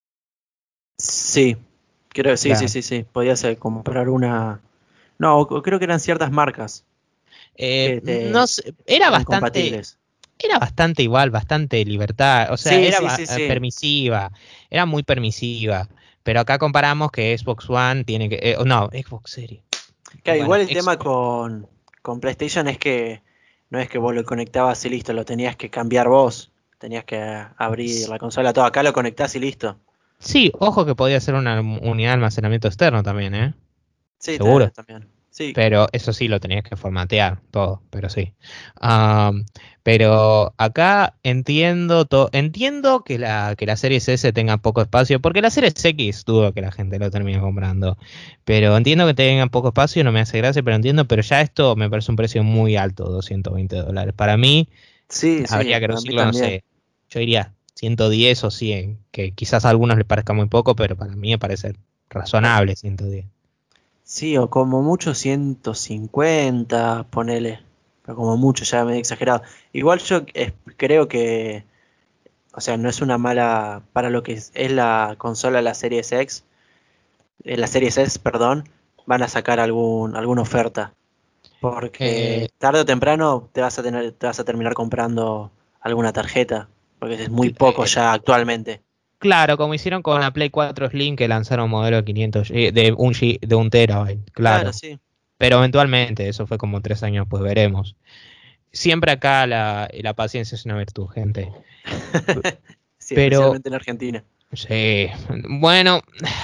Speaker 2: Sí, creo, sí, sí,
Speaker 1: Claro.
Speaker 2: sí, sí. Podías eh, comprar una. No, o- creo que eran ciertas marcas
Speaker 1: Eh,
Speaker 2: que
Speaker 1: no
Speaker 2: te
Speaker 1: sé, era
Speaker 2: eran
Speaker 1: bastante,
Speaker 2: compatibles.
Speaker 1: era bastante igual, bastante libertad, o sea,
Speaker 2: Sí,
Speaker 1: era
Speaker 2: sí,
Speaker 1: ba-
Speaker 2: sí,
Speaker 1: eh,
Speaker 2: sí.
Speaker 1: permisiva, era muy permisiva. Pero acá comparamos que Xbox One tiene que, eh, no, Xbox Series.
Speaker 2: Claro,
Speaker 1: Bueno,
Speaker 2: igual el
Speaker 1: ex-
Speaker 2: tema con, con PlayStation es que no es que vos lo conectabas y listo, lo tenías que cambiar vos. Tenías que abrir la consola todo. Acá lo conectás y listo.
Speaker 1: sí, ojo que podía ser una unidad de almacenamiento externo también, ¿eh?
Speaker 2: Sí, ta-
Speaker 1: Seguro.
Speaker 2: también. Sí.
Speaker 1: Pero eso sí, lo tenías que formatear todo, pero sí. Am, pero acá entiendo to- entiendo que la, que la Series S tenga poco espacio, porque la Series X dudo que la gente lo termine comprando. Pero entiendo que tenga poco espacio, no me hace gracia, pero entiendo, pero ya esto me parece un precio muy alto, doscientos veinte dólares. Para mí,
Speaker 2: Sí, sí,
Speaker 1: habría que
Speaker 2: a mí
Speaker 1: reducirlo, no
Speaker 2: también.
Speaker 1: sé, yo diría ciento diez o cien, que quizás a algunos les parezca muy poco, pero para mí me parece razonable ciento diez.
Speaker 2: Sí, o como mucho ciento cincuenta, ponele. Pero como mucho, ya me he exagerado. Igual yo es- creo que, o sea, no es una mala para lo que es, es la consola, la Series X, eh, la Series S, perdón. van a sacar algún alguna oferta. Porque
Speaker 1: Eh,
Speaker 2: tarde o temprano te vas a tener, te vas a terminar comprando alguna tarjeta. Porque es muy poco
Speaker 1: eh,
Speaker 2: ya actualmente.
Speaker 1: claro, como hicieron con la Play cuatro Slim que lanzaron modelo de quinientos G- de un, G- de un terabyte,
Speaker 2: Claro,
Speaker 1: claro.
Speaker 2: sí.
Speaker 1: Pero eventualmente, eso fue como tres años, pues veremos. Siempre acá la, la paciencia es una virtud, gente.
Speaker 2: Sí,
Speaker 1: Pero,
Speaker 2: especialmente en Argentina.
Speaker 1: sí, bueno,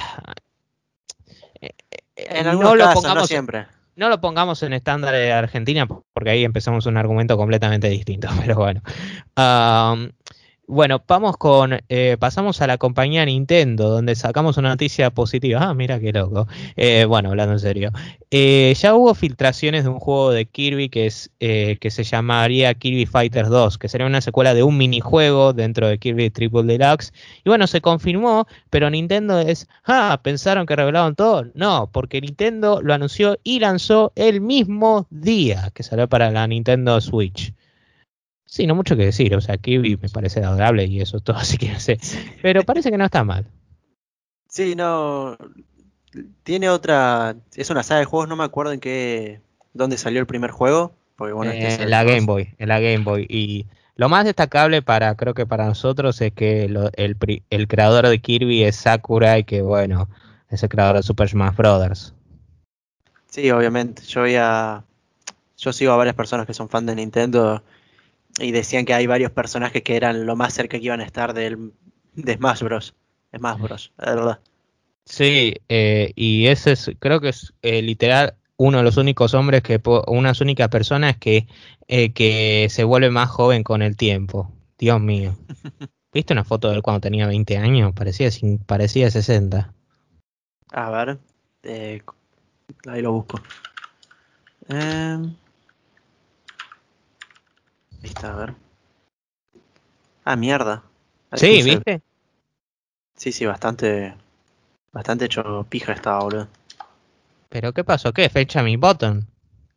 Speaker 1: eh, eh,
Speaker 2: En algunos
Speaker 1: no lo
Speaker 2: casos, no
Speaker 1: pongamos,
Speaker 2: siempre.
Speaker 1: no lo pongamos en estándar de Argentina, porque ahí empezamos un argumento completamente distinto, pero bueno. Am, bueno, vamos con, eh, pasamos a la compañía Nintendo, donde sacamos una noticia positiva. Ah, mira qué loco. Eh, bueno, hablando en serio. Eh, ya hubo filtraciones de un juego de Kirby que es eh, que se llamaría Kirby Fighters dos, que sería una secuela de un minijuego dentro de Kirby Triple Deluxe. Y bueno, se confirmó, pero Nintendo es, ah, ¿pensaron que revelaron todo? No, porque Nintendo lo anunció y lanzó el mismo día que salió para la Nintendo Switch. Sí, no mucho que decir, o sea, Kirby me parece adorable y eso es todo, así que no sé. Pero parece que no está mal.
Speaker 2: Sí, no. Tiene otra. Es una saga de juegos, no me acuerdo en qué. ¿Dónde salió el primer juego? Porque bueno, este
Speaker 1: Eh,
Speaker 2: es
Speaker 1: en
Speaker 2: el
Speaker 1: la Game
Speaker 2: dos.
Speaker 1: Boy, en la Game Boy. Y lo más destacable para, creo que para nosotros es que lo- el, pri- el creador de Kirby es Sakurai, que bueno, es el creador de Super Smash Bros.
Speaker 2: Sí, obviamente. Yo veía. Yo sigo a varias personas que son fan de Nintendo y decían que hay varios personajes que eran lo más cerca que iban a estar del, de Smash Bros. Smash Bros, la verdad.
Speaker 1: Sí, eh, y ese es, creo que es eh, literal uno de los únicos hombres que, po- unas únicas personas que, eh, que se vuelve más joven con el tiempo. Dios mío. ¿Viste una foto de él cuando tenía veinte años? Parecía, cin- parecía sesenta.
Speaker 2: A ver. eh, ahí lo busco. Eh, ahí está, a ver. Ah, mierda. Ahí
Speaker 1: Sí,
Speaker 2: puse.
Speaker 1: ¿viste?
Speaker 2: Sí, sí, bastante. Bastante hecho pija estaba, boludo.
Speaker 1: ¿Pero qué pasó? ¿Qué? Fecha mi button.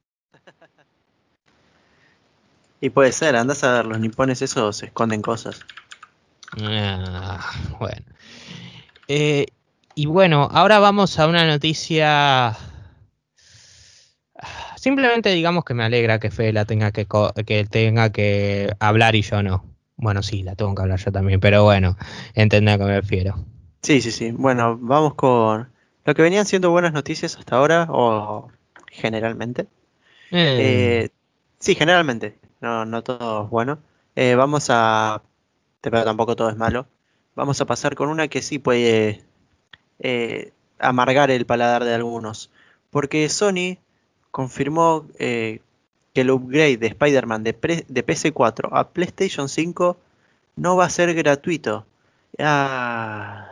Speaker 2: Y puede ser, andás a ver, los nipones esos se esconden cosas.
Speaker 1: Ah, bueno. Eh, y bueno, ahora vamos a una noticia. Simplemente digamos que me alegra que Fede la tenga que, co- que tenga que hablar y yo no. Bueno, sí, la tengo que hablar yo también, pero bueno, entendé a qué me refiero.
Speaker 2: Sí, sí, sí. Bueno, vamos con lo que venían siendo buenas noticias hasta ahora, o generalmente.
Speaker 1: Eh,
Speaker 2: Eh, sí, generalmente. No, no todo es bueno. Eh, vamos a... Pero tampoco todo es malo. Vamos a pasar con una que sí puede eh, amargar el paladar de algunos. Porque Sony confirmó eh, que el upgrade de Spider-Man de, pre- de P S cuatro a PlayStation cinco no va a ser gratuito. Ah,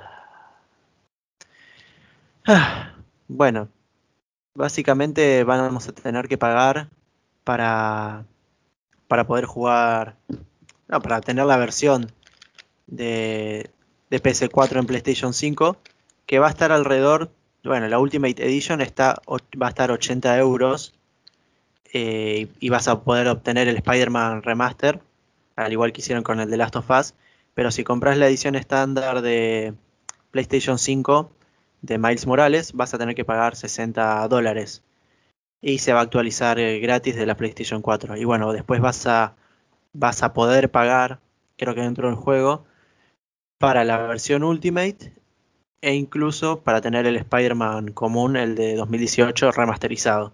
Speaker 2: ah, bueno, básicamente vamos a tener que pagar para, para poder jugar, no, para tener la versión de, de P S cuatro en PlayStation cinco, que va a estar alrededor, bueno, la Ultimate Edition está, o- va a estar ochenta euros, eh, y vas a poder obtener el Spider-Man Remaster, al igual que hicieron con el de Last of Us, pero si compras la edición estándar de PlayStation cinco de Miles Morales, vas a tener que pagar sesenta dólares y se va a actualizar eh, gratis de la PlayStation cuatro. Y bueno, después vas a, vas a poder pagar, creo que dentro del juego, para la versión Ultimate e incluso para tener el Spider-Man común, el de dos mil dieciocho remasterizado.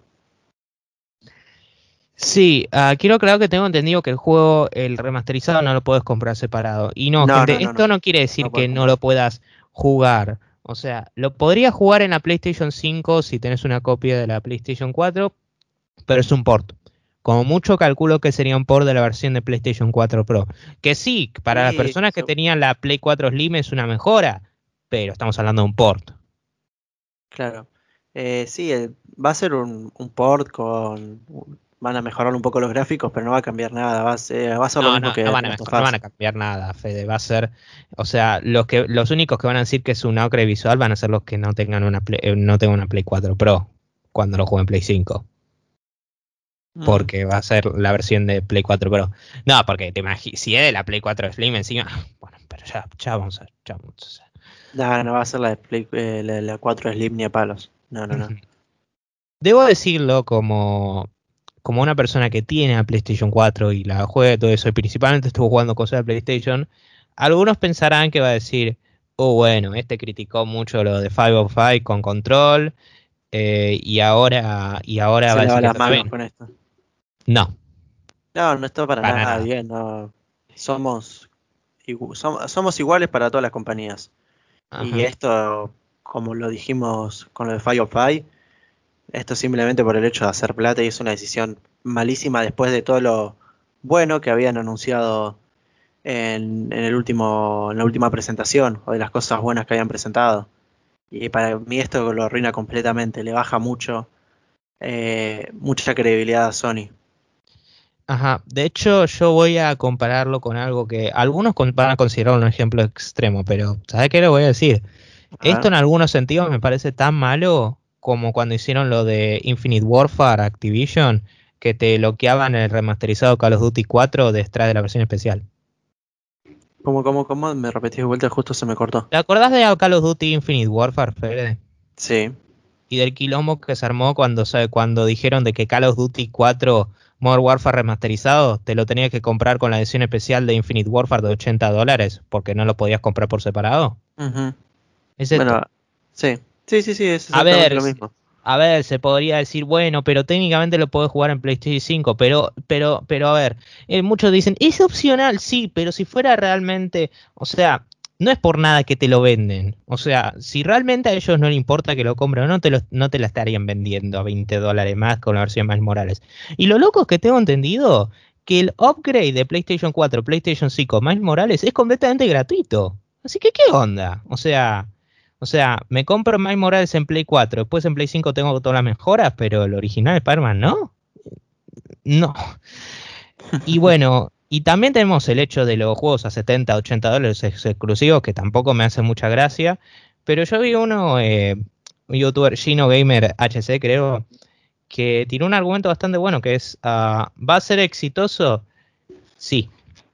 Speaker 1: sí, ah, quiero aclarar que tengo entendido que el juego, el remasterizado, no lo puedes comprar separado. Y no,
Speaker 2: No, no,
Speaker 1: gente,
Speaker 2: no,
Speaker 1: esto
Speaker 2: no.
Speaker 1: no quiere
Speaker 2: No
Speaker 1: decir
Speaker 2: puedes
Speaker 1: que no
Speaker 2: comprar.
Speaker 1: lo puedas jugar. O sea, lo podrías jugar en la PlayStation cinco si tenés una copia de la PlayStation cuatro, pero es un port. Como mucho calculo que sería un port de la versión de PlayStation cuatro Pro. Que sí, para las
Speaker 2: Sí,
Speaker 1: personas que
Speaker 2: se-
Speaker 1: tenían la Play cuatro Slim es una mejora, pero estamos hablando de un port.
Speaker 2: claro. Eh, sí, eh, va a ser un, un port con... Van a mejorar un poco los gráficos, pero no va a cambiar nada. Va a ser, va a ser lo
Speaker 1: No,
Speaker 2: mismo
Speaker 1: no,
Speaker 2: que
Speaker 1: no
Speaker 2: The
Speaker 1: van a
Speaker 2: Last of
Speaker 1: mejor, no van
Speaker 2: Us.
Speaker 1: a cambiar nada, Fede. Va a ser, o sea, los que, los únicos que van a decir que es un upgrade visual van a ser los que no tengan una Play, eh, no tengan una Play cuatro Pro cuando lo jueguen Play cinco.
Speaker 2: Mm.
Speaker 1: Porque va a ser la versión de Play cuatro Pro. No, porque te imaginas, si es de la Play cuatro Slim encima, bueno, pero ya, ya vamos a, ya vamos a
Speaker 2: No, no va a ser la de Play- eh, la, la cuatro Slim ni a palos. No, no, no.
Speaker 1: Debo decirlo como, como una persona que tiene la PlayStation cuatro y la juega y todo eso, y principalmente estuvo jugando cosas de PlayStation, algunos pensarán que va a decir, oh bueno, este criticó mucho lo de cinco oh cinco con control, eh, y ahora y ahora
Speaker 2: Se
Speaker 1: va a
Speaker 2: lava
Speaker 1: decir que
Speaker 2: las
Speaker 1: esto está
Speaker 2: manos
Speaker 1: bien.
Speaker 2: con esto.
Speaker 1: No,
Speaker 2: No, no está para
Speaker 1: para
Speaker 2: nada
Speaker 1: nada.
Speaker 2: bien. No. Somos, igu- som- somos iguales para todas las compañías. Y
Speaker 1: Ajá.
Speaker 2: esto, como lo dijimos con lo de cinco oh cinco, esto simplemente por el hecho de hacer plata y es una decisión malísima después de todo lo bueno que habían anunciado en, en el último, en la última presentación o de las cosas buenas que habían presentado. Y para mí esto lo arruina completamente, le baja mucho, eh, mucha credibilidad a Sony.
Speaker 1: Ajá, de hecho yo voy a compararlo con algo que algunos con- van a considerar un ejemplo extremo, pero ¿sabes qué le voy a decir?
Speaker 2: A
Speaker 1: Esto
Speaker 2: ver,
Speaker 1: en algunos sentidos me parece tan malo como cuando hicieron lo de Infinite Warfare Activision, que te bloqueaban el remasterizado Call of Duty cuatro detrás de la versión especial.
Speaker 2: ¿cómo, cómo, cómo? Me repetí de vuelta, justo se me cortó.
Speaker 1: ¿Te acordás de Call of Duty Infinite Warfare, Fede?
Speaker 2: Sí,
Speaker 1: Y del quilombo que se armó cuando, se- cuando dijeron de que Call of Duty cuatro Modern Warfare remasterizado te lo tenías que comprar con la edición especial de Infinite Warfare de ochenta dólares porque no lo podías comprar por separado.
Speaker 2: ujú.
Speaker 1: Es esto.
Speaker 2: Bueno, sí, sí, sí, sí, es
Speaker 1: A
Speaker 2: exactamente
Speaker 1: ver,
Speaker 2: lo
Speaker 1: s-
Speaker 2: mismo.
Speaker 1: a ver, se podría decir, bueno, pero técnicamente lo podés jugar en PlayStation cinco, pero, pero, pero a ver, eh, muchos dicen, es opcional, sí, pero si fuera realmente, o sea, no es por nada que te lo venden. O sea, si realmente a ellos no les importa que lo compren o no, te lo, no te la estarían vendiendo a veinte dólares más con la versión más Morales. Y lo loco es que tengo entendido que el upgrade de PlayStation cuatro, PlayStation cinco, Miles Morales es completamente gratuito. Así que, ¿qué onda? O sea... O sea, me compro Miles Morales en Play cuatro, después en Play cinco tengo todas las mejoras, pero el original Spider-Man no. No. Y bueno, y también tenemos el hecho de los juegos a setenta, ochenta dólares ex- exclusivos, que tampoco me hace mucha gracia. Pero yo vi uno, eh, un youtuber, Gino Gamer H C, creo, que tiró un argumento bastante bueno, que es, ah, ¿va a ser exitoso? Sí.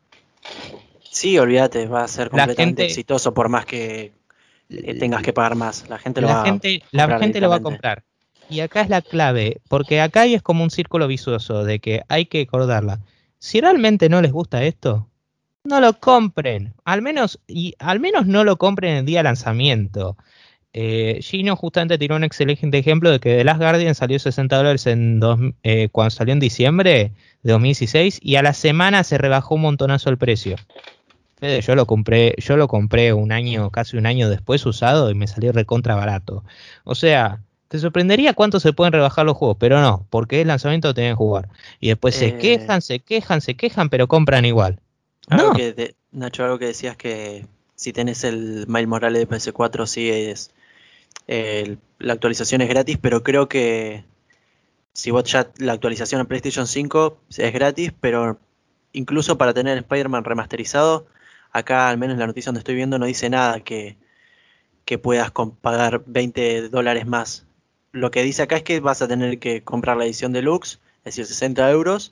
Speaker 2: Sí, olvídate, va a ser
Speaker 1: La
Speaker 2: completamente
Speaker 1: gente,
Speaker 2: exitoso por más que eh, tengas que pagar más. La gente lo
Speaker 1: La
Speaker 2: va a
Speaker 1: gente, la
Speaker 2: comprar
Speaker 1: gente lo va a
Speaker 2: directamente.
Speaker 1: comprar. Y acá es la clave, porque acá es como un círculo vicioso de que hay que acordarla. Si realmente no les gusta esto, no lo compren. Al menos, y al menos no lo compren el día de lanzamiento. Eh, Gino justamente tiró un excelente ejemplo de que The Last Guardian salió sesenta dólares en dos- eh, cuando salió en diciembre de dos mil dieciséis y a la semana se rebajó un montonazo el precio. Fede, Yo lo compré, yo lo compré un año, casi un año después usado y me salió recontra barato. O sea, te sorprendería cuánto se pueden rebajar los juegos, pero no, porque es lanzamiento tienen que jugar. Y después se
Speaker 2: Eh,
Speaker 1: quejan, se quejan, se quejan, pero compran igual.
Speaker 2: algo
Speaker 1: No.
Speaker 2: que, de- Nacho, algo que decías que si tenés el Miles Morales de P S cuatro, sí es, el- la actualización es gratis, pero creo que si vos ya la actualización en PlayStation cinco es gratis, pero incluso para tener el Spider-Man remasterizado, acá al menos en la noticia donde estoy viendo no dice nada que, que puedas com- pagar veinte dólares más. Lo que dice acá es que vas a tener que comprar la edición deluxe, es decir, sesenta euros.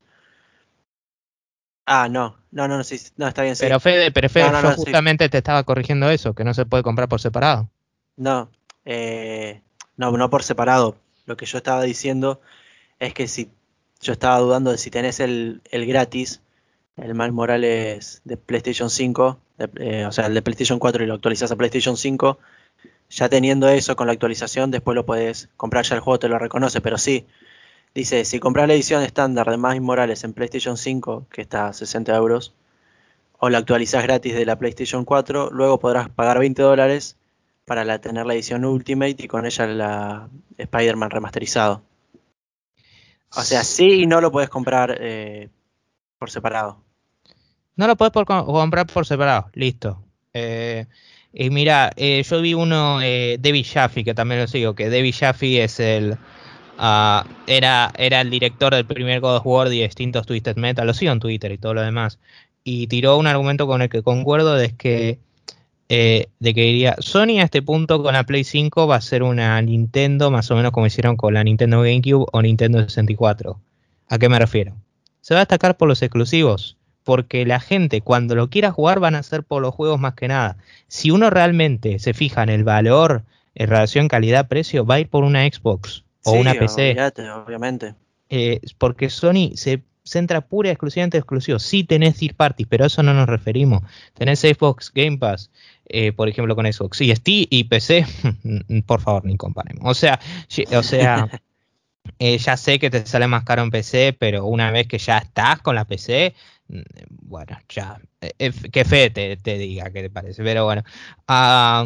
Speaker 2: Ah, no, no, no, no, sí, no, está bien, sí.
Speaker 1: Pero Fede, pero
Speaker 2: No,
Speaker 1: Fede,
Speaker 2: no,
Speaker 1: yo
Speaker 2: no, sí,
Speaker 1: justamente te estaba corrigiendo eso, que no se puede comprar por separado.
Speaker 2: no, eh, no, no por separado. Lo que yo estaba diciendo es que si yo estaba dudando de si tenés el, el gratis, el Miles Morales de PlayStation cinco, de- eh, o sea, el de PlayStation cuatro y lo actualizás a PlayStation cinco, ya teniendo eso con la actualización, después lo podés comprar, ya el juego te lo reconoce, pero sí, dice, si compras la edición estándar de Miles Morales en PlayStation cinco, que está a sesenta euros, o la actualizás gratis de la PlayStation cuatro, luego podrás pagar veinte dólares para la, tener la edición Ultimate y con ella la Spider-Man remasterizado. O sea, sí y no lo puedes comprar eh, por separado.
Speaker 1: No lo podés por co- comprar por separado, listo. Eh, y mira, eh, yo vi uno, eh, David Jaffe, que también lo sigo, que David Jaffe es el, ah, era, era el director del primer God of War y distintos Twisted Metal, lo sigo en Twitter y todo lo demás. Y tiró un argumento con el que concuerdo, de que, eh, de que diría, Sony a este punto con la Play cinco va a ser una Nintendo, más o menos como hicieron con la Nintendo GameCube o Nintendo sesenta y cuatro. ¿A qué me refiero? Se va a destacar por los exclusivos, porque la gente cuando lo quiera jugar van a ser por los juegos más que nada. Si uno realmente se fija en el valor en relación calidad-precio, va a ir por una Xbox. o
Speaker 2: Sí,
Speaker 1: una P C.
Speaker 2: olvídate, obviamente.
Speaker 1: Eh, porque Sony se centra pura y exclusivamente en exclusivos. Sí tenés third parties, pero a eso no nos referimos. Tenés Xbox Game Pass, eh, por ejemplo, con Xbox. Sí, Steam y P C, por favor, ni comparemos. O sea, ye- o sea, eh, ya sé que te sale más caro en P C, pero una vez que ya estás con la P C, mm, bueno, ya, eh, eh, que fe te, te diga qué te parece. Pero bueno, ah,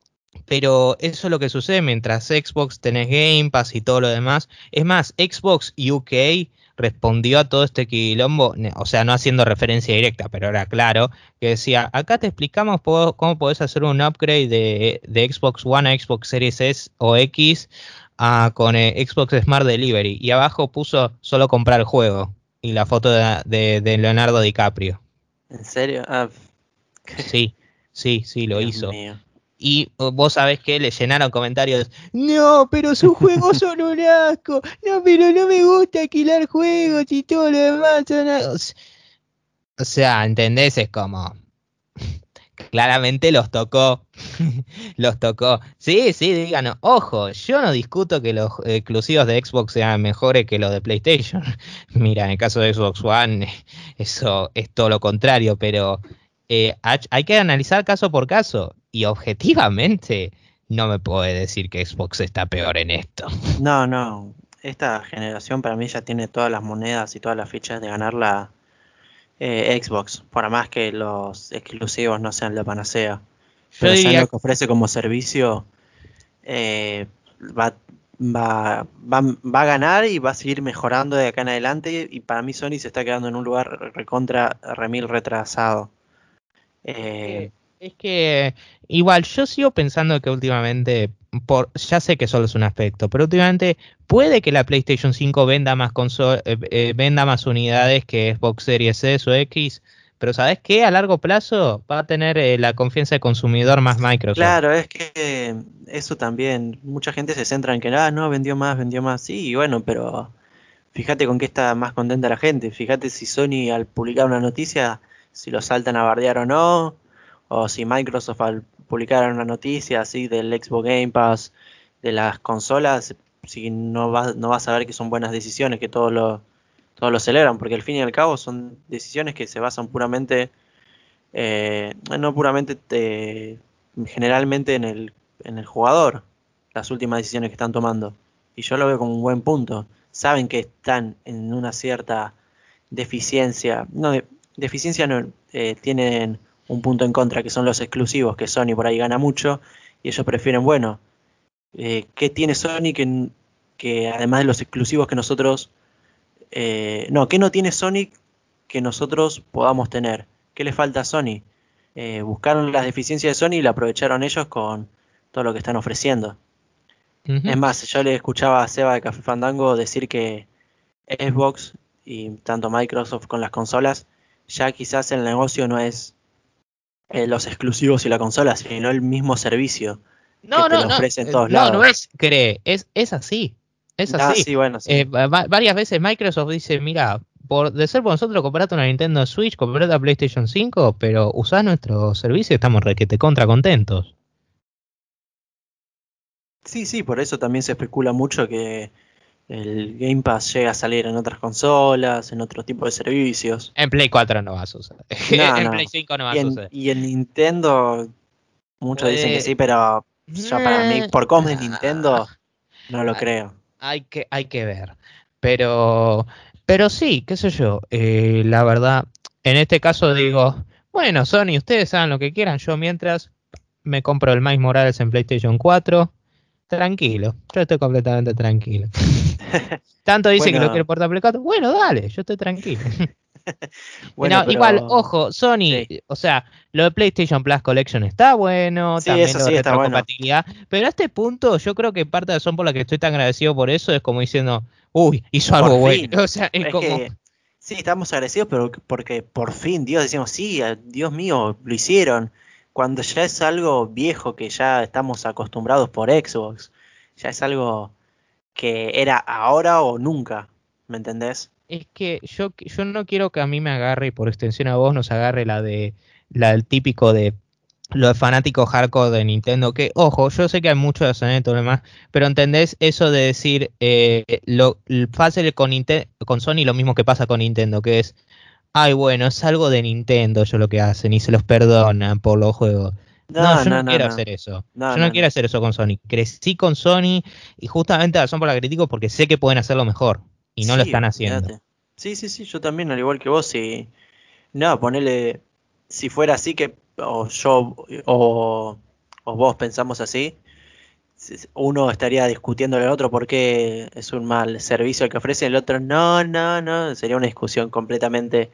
Speaker 1: pero eso es lo que sucede mientras Xbox tenés Game Pass y todo lo demás. Es más, Xbox U K respondió a todo este quilombo, ne- o sea, no haciendo referencia directa, pero era claro, que decía, acá te explicamos po- cómo podés hacer un upgrade de, de Xbox One a Xbox Series S o X ah, con eh, Xbox Smart Delivery. Y abajo puso solo comprar el juego y la foto de, de- de Leonardo DiCaprio.
Speaker 2: ¿En serio? Ah,
Speaker 1: Sí, sí, sí, lo
Speaker 2: Dios
Speaker 1: hizo.
Speaker 2: mío.
Speaker 1: Y uh, vos sabés que le llenaron comentarios. No, pero sus juegos son un asco. No, pero no me gusta alquilar juegos y todo lo demás. Son a-". O s- o sea, ¿entendés? Es como. Claramente los tocó. Los tocó. Sí, sí, díganos. Ojo, yo no discuto que los exclusivos de Xbox sean mejores que los de PlayStation. Mira, en el caso de Xbox One, eso es todo lo contrario, pero eh, hay hay que analizar caso por caso. Y objetivamente, no me puede decir que Xbox está peor en esto.
Speaker 2: No, no. Esta generación para mí ya tiene todas las monedas y todas las fichas de ganar la eh, Xbox. Por más que los exclusivos no sean la panacea.
Speaker 1: Yo
Speaker 2: Pero ya en
Speaker 1: diría,
Speaker 2: lo que ofrece como servicio, eh, va, va, va, va a ganar y va a seguir mejorando de acá en adelante. Y para mí Sony se está quedando en un lugar recontra remil retrasado. Eh,
Speaker 1: que- es que igual yo sigo pensando que últimamente, por, ya sé que solo es un aspecto, pero últimamente puede que la PlayStation cinco venda más conso- eh, eh, venda más unidades que Xbox Series S o X, pero ¿sabes qué? A largo plazo va a tener eh, la confianza del consumidor más Microsoft.
Speaker 2: claro, es que eso también, mucha gente se centra en que, ah, no, vendió más, vendió más. Sí, bueno, pero fíjate con qué está más contenta la gente. Fíjate si Sony al publicar una noticia, si lo saltan a bardear o no. O si Microsoft al publicar una noticia así del Xbox Game Pass, de las consolas, si no vas no vas a ver que son buenas decisiones, que todos lo, todos lo celebran. Porque al fin y al cabo son decisiones que se basan puramente, eh, no puramente, eh, generalmente en el, en el jugador. Las últimas decisiones que están tomando. Y yo lo veo como un buen punto. Saben que están en una cierta deficiencia. No, de- deficiencia no, eh, tienen un punto en contra, que son los exclusivos, que Sony por ahí gana mucho, y ellos prefieren, bueno, eh, ¿qué tiene Sony que, que además de los exclusivos que nosotros, eh, no, ¿qué no tiene Sony que nosotros podamos tener? ¿Qué le falta a Sony? Eh, buscaron las deficiencias de Sony y la aprovecharon ellos con todo lo que están ofreciendo. Es
Speaker 1: Ujú.
Speaker 2: más, yo le escuchaba a Seba de Café Fandango decir que Xbox y tanto Microsoft con las consolas, ya quizás el negocio no es eh, los exclusivos y la consola, sino el mismo servicio que
Speaker 1: No,
Speaker 2: te
Speaker 1: no,
Speaker 2: lo
Speaker 1: no,
Speaker 2: ofrece en
Speaker 1: eh,
Speaker 2: todos
Speaker 1: no, no
Speaker 2: lados.
Speaker 1: es cree, es, es así, es
Speaker 2: Ah,
Speaker 1: así.
Speaker 2: sí, bueno,
Speaker 1: Eh,
Speaker 2: sí.
Speaker 1: va- va- varias veces Microsoft dice, mira, por de ser por nosotros comprate una Nintendo Switch, comprate la PlayStation cinco, pero usás nuestro servicio y estamos requete contra contentos.
Speaker 2: Sí, sí, por eso también se especula mucho que el Game Pass llega a salir en otras consolas, en otro tipo de servicios.
Speaker 1: En Play cuatro no vas a usar.
Speaker 2: No,
Speaker 1: En Play
Speaker 2: no.
Speaker 1: cinco no
Speaker 2: Y
Speaker 1: vas a
Speaker 2: en,
Speaker 1: usar.
Speaker 2: y en Nintendo, muchos dicen que sí,
Speaker 1: Puede...
Speaker 2: pero ya para mí,
Speaker 1: Eh,
Speaker 2: por cómo es
Speaker 1: ah,
Speaker 2: Nintendo, no lo
Speaker 1: hay,
Speaker 2: creo.
Speaker 1: hay que, hay que ver. Pero, pero sí, qué sé yo. Eh, la verdad, en este caso digo, bueno, Sony, ustedes hagan lo que quieran. Yo mientras me compro el Miles Morales en PlayStation cuatro. Tranquilo, yo estoy completamente tranquilo. Tanto dice que lo quiere
Speaker 2: Bueno,
Speaker 1: portar Play cuatro. Bueno, dale, yo estoy tranquilo. Y
Speaker 2: bueno,
Speaker 1: no, igual,
Speaker 2: pero
Speaker 1: ojo, Sony,
Speaker 2: sí.
Speaker 1: o sea, lo de PlayStation Plus Collection está bueno,
Speaker 2: Sí,
Speaker 1: también
Speaker 2: eso
Speaker 1: lo de
Speaker 2: sí está bueno.
Speaker 1: retrocompatibilidad, pero a este punto yo creo que parte de la razón por la que estoy tan agradecido por eso es como diciendo, uy, hizo
Speaker 2: Por
Speaker 1: algo bueno.
Speaker 2: fin.
Speaker 1: O sea, es
Speaker 2: Es
Speaker 1: como,
Speaker 2: que sí, estamos agradecidos, pero porque por fin, Dios, decimos, sí, eh, Dios mío, lo hicieron. Cuando ya es algo viejo que ya estamos acostumbrados por Xbox, ya es algo que era ahora o nunca, ¿me entendés?
Speaker 1: es que yo, yo no quiero que a mí me agarre y por extensión a vos nos agarre la de la del típico de los fanáticos hardcore de Nintendo, que, ojo, yo sé que hay mucho de Sony y todo lo demás, pero entendés eso de decir, eh, lo fácil con, Ninte- con Sony lo mismo que pasa con Nintendo, que es, ay, bueno, es algo de Nintendo yo lo que hacen y se los perdonan por los juegos. No,
Speaker 2: No,
Speaker 1: yo
Speaker 2: no,
Speaker 1: no
Speaker 2: no,
Speaker 1: quiero
Speaker 2: no.
Speaker 1: hacer eso.
Speaker 2: No,
Speaker 1: Yo no
Speaker 2: no,
Speaker 1: quiero
Speaker 2: no.
Speaker 1: hacer eso con Sony. Crecí con Sony y justamente la razón por la que critico porque sé que pueden hacerlo mejor y no lo
Speaker 2: Sí,
Speaker 1: están haciendo.
Speaker 2: olvídate. Sí, sí, sí, yo también, al igual que vos, si. No, ponele. Si fuera así que. O yo. O, o vos pensamos así. si- Uno estaría discutiendo al otro porque es un mal servicio el que ofrece, el otro no, no, no. Sería una discusión completamente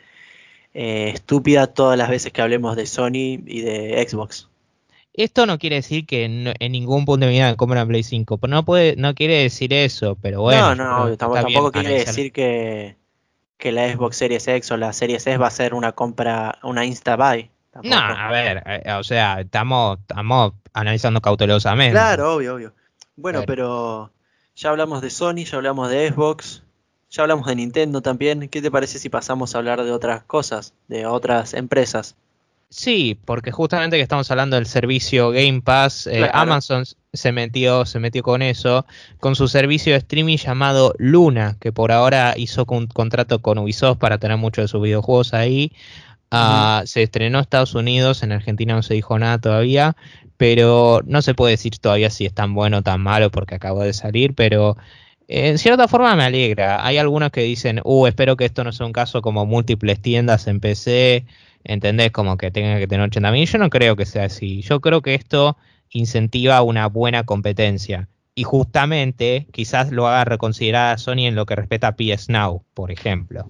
Speaker 2: eh, estúpida todas las veces que hablemos de Sony y de Xbox.
Speaker 1: Esto no quiere decir que no- en ningún punto de mi vida me compre una Play cinco, pero no puede, no quiere decir eso, pero bueno,
Speaker 2: No,
Speaker 1: yo
Speaker 2: no,
Speaker 1: creo
Speaker 2: obvio,
Speaker 1: que
Speaker 2: tampoco,
Speaker 1: está bien
Speaker 2: tampoco quiere
Speaker 1: analizar.
Speaker 2: decir que, que la Xbox Series X o la Series S va a ser una compra, una insta-buy,
Speaker 1: No,
Speaker 2: tampoco.
Speaker 1: a ver, eh, o sea, estamos, estamos analizando cautelosamente.
Speaker 2: Claro, obvio, obvio. Bueno,
Speaker 1: Pero
Speaker 2: pero ya hablamos de Sony, ya hablamos de Xbox, ya hablamos de Nintendo también. ¿Qué te parece si pasamos a hablar de otras cosas, de otras empresas?
Speaker 1: sí, porque justamente que estamos hablando del servicio Game Pass, eh,
Speaker 2: Claro.
Speaker 1: Amazon se metió, se metió con eso, con su servicio de streaming llamado Luna, que por ahora hizo un contrato con Ubisoft para tener muchos de sus videojuegos ahí.
Speaker 2: Ujú.
Speaker 1: Ah, se estrenó en Estados Unidos, en Argentina no se dijo nada todavía, pero no se puede decir todavía si es tan bueno o tan malo porque acabó de salir, pero eh, en cierta forma me alegra. Hay algunos que dicen, uh, espero que esto no sea un caso como múltiples tiendas en P C, ¿entendés? Como que tengan que tener ochenta mil. Yo no creo que sea así. Yo creo que esto incentiva una buena competencia. Y justamente quizás lo haga reconsiderar a Sony en lo que respecta a P S Now, por ejemplo.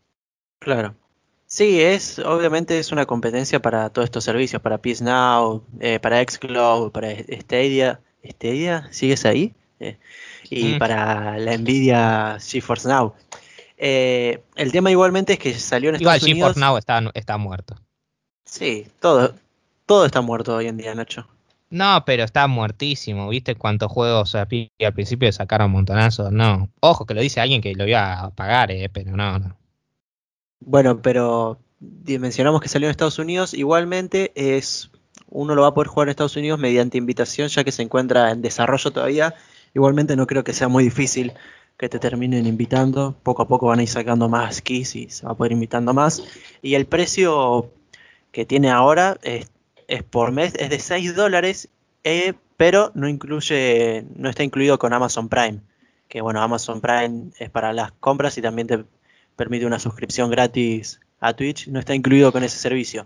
Speaker 2: Claro. Sí, es, obviamente es una competencia para todos estos servicios, para P S Now, eh, para xCloud, para Stadia. ¿Stadia? ¿Sigues ahí? Eh, y
Speaker 1: Mm.
Speaker 2: para la Nvidia GeForce Now. Eh, el tema igualmente es que salió en
Speaker 1: Igual
Speaker 2: Estados
Speaker 1: GeForce
Speaker 2: Unidos.
Speaker 1: Now está, está muerto.
Speaker 2: Sí, todo, todo está muerto hoy en día, Nacho.
Speaker 1: No, pero está muertísimo. ¿Viste cuántos juegos a pi- al principio sacaron montonazos? No. Ojo, que lo dice alguien que lo iba a pagar, eh, pero no, no.
Speaker 2: Bueno, pero di- mencionamos que salió en Estados Unidos. Igualmente es, uno lo va a poder jugar en Estados Unidos mediante invitación, ya que se encuentra en desarrollo todavía. Igualmente no creo que sea muy difícil que te terminen invitando. Poco a poco van a ir sacando más keys y se va a poder invitando más. Y el precio que tiene ahora es, es por mes, es de seis dólares, eh, pero no incluye, no está incluido con Amazon Prime. Que bueno, Amazon Prime es para las compras y también te permite una suscripción gratis a Twitch, no está incluido con ese servicio.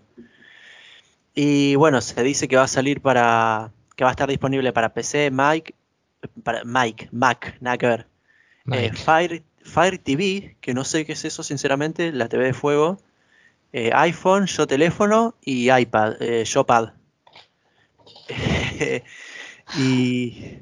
Speaker 2: Y bueno, se dice que va a salir para, que va a estar disponible para P C, Mac, para Mac, Mac, nada que ver. Eh,
Speaker 1: Mike.
Speaker 2: Fire, Fire T V, que no sé qué es eso sinceramente, la T V de fuego, eh, iPhone, yo teléfono y iPad, eh, yo pad. y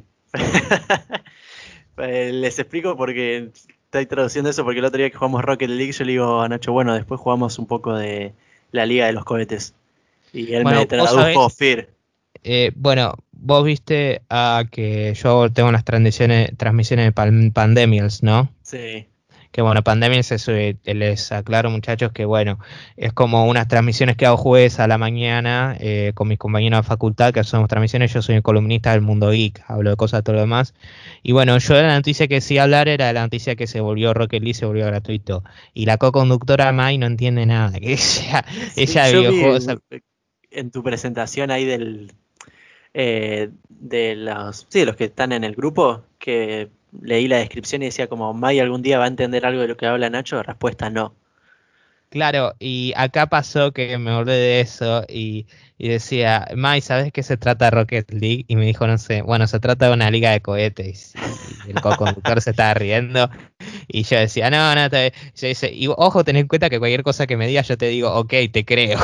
Speaker 2: Eh, les explico porque estoy traduciendo eso porque el otro día que jugamos Rocket League yo le digo a Nacho, bueno, después jugamos un poco de la Liga de los Cohetes. Y él me
Speaker 1: Bueno, vos sabés,
Speaker 2: tradujo Fear.
Speaker 1: eh, bueno, vos viste a que yo tengo unas transmisiones, transmisiones de pan- Pandemials, ¿no?
Speaker 2: Sí.
Speaker 1: Que bueno, Pandemias es, eh, les aclaro muchachos que bueno, es como unas transmisiones que hago jueves a la mañana eh, con mis compañeros de facultad, que hacemos transmisiones, yo soy el columnista del Mundo Geek, hablo de cosas todo lo demás. Y bueno, yo de la noticia que sí hablar era de la noticia que se volvió Rocket League, se volvió gratuito. Y la co-conductora Mai no entiende nada, que ella,
Speaker 2: Sí,
Speaker 1: ella de
Speaker 2: yo vi
Speaker 1: videojuegos.
Speaker 2: uh, en tu presentación ahí del eh, de los sí, de los que están en el grupo que leí la descripción y decía como May algún día va a entender algo de lo que habla Nacho, respuesta no.
Speaker 1: Claro, y acá pasó que me acordé de eso y, y decía, Mai, ¿sabes qué se trata Rocket League? Y me dijo, no sé, bueno, se trata de una liga de cohetes. Y el co-conductor se estaba riendo y yo decía, no, no, te... yo dice, y ojo, ten en cuenta que cualquier cosa que me digas yo te digo, ok, te creo.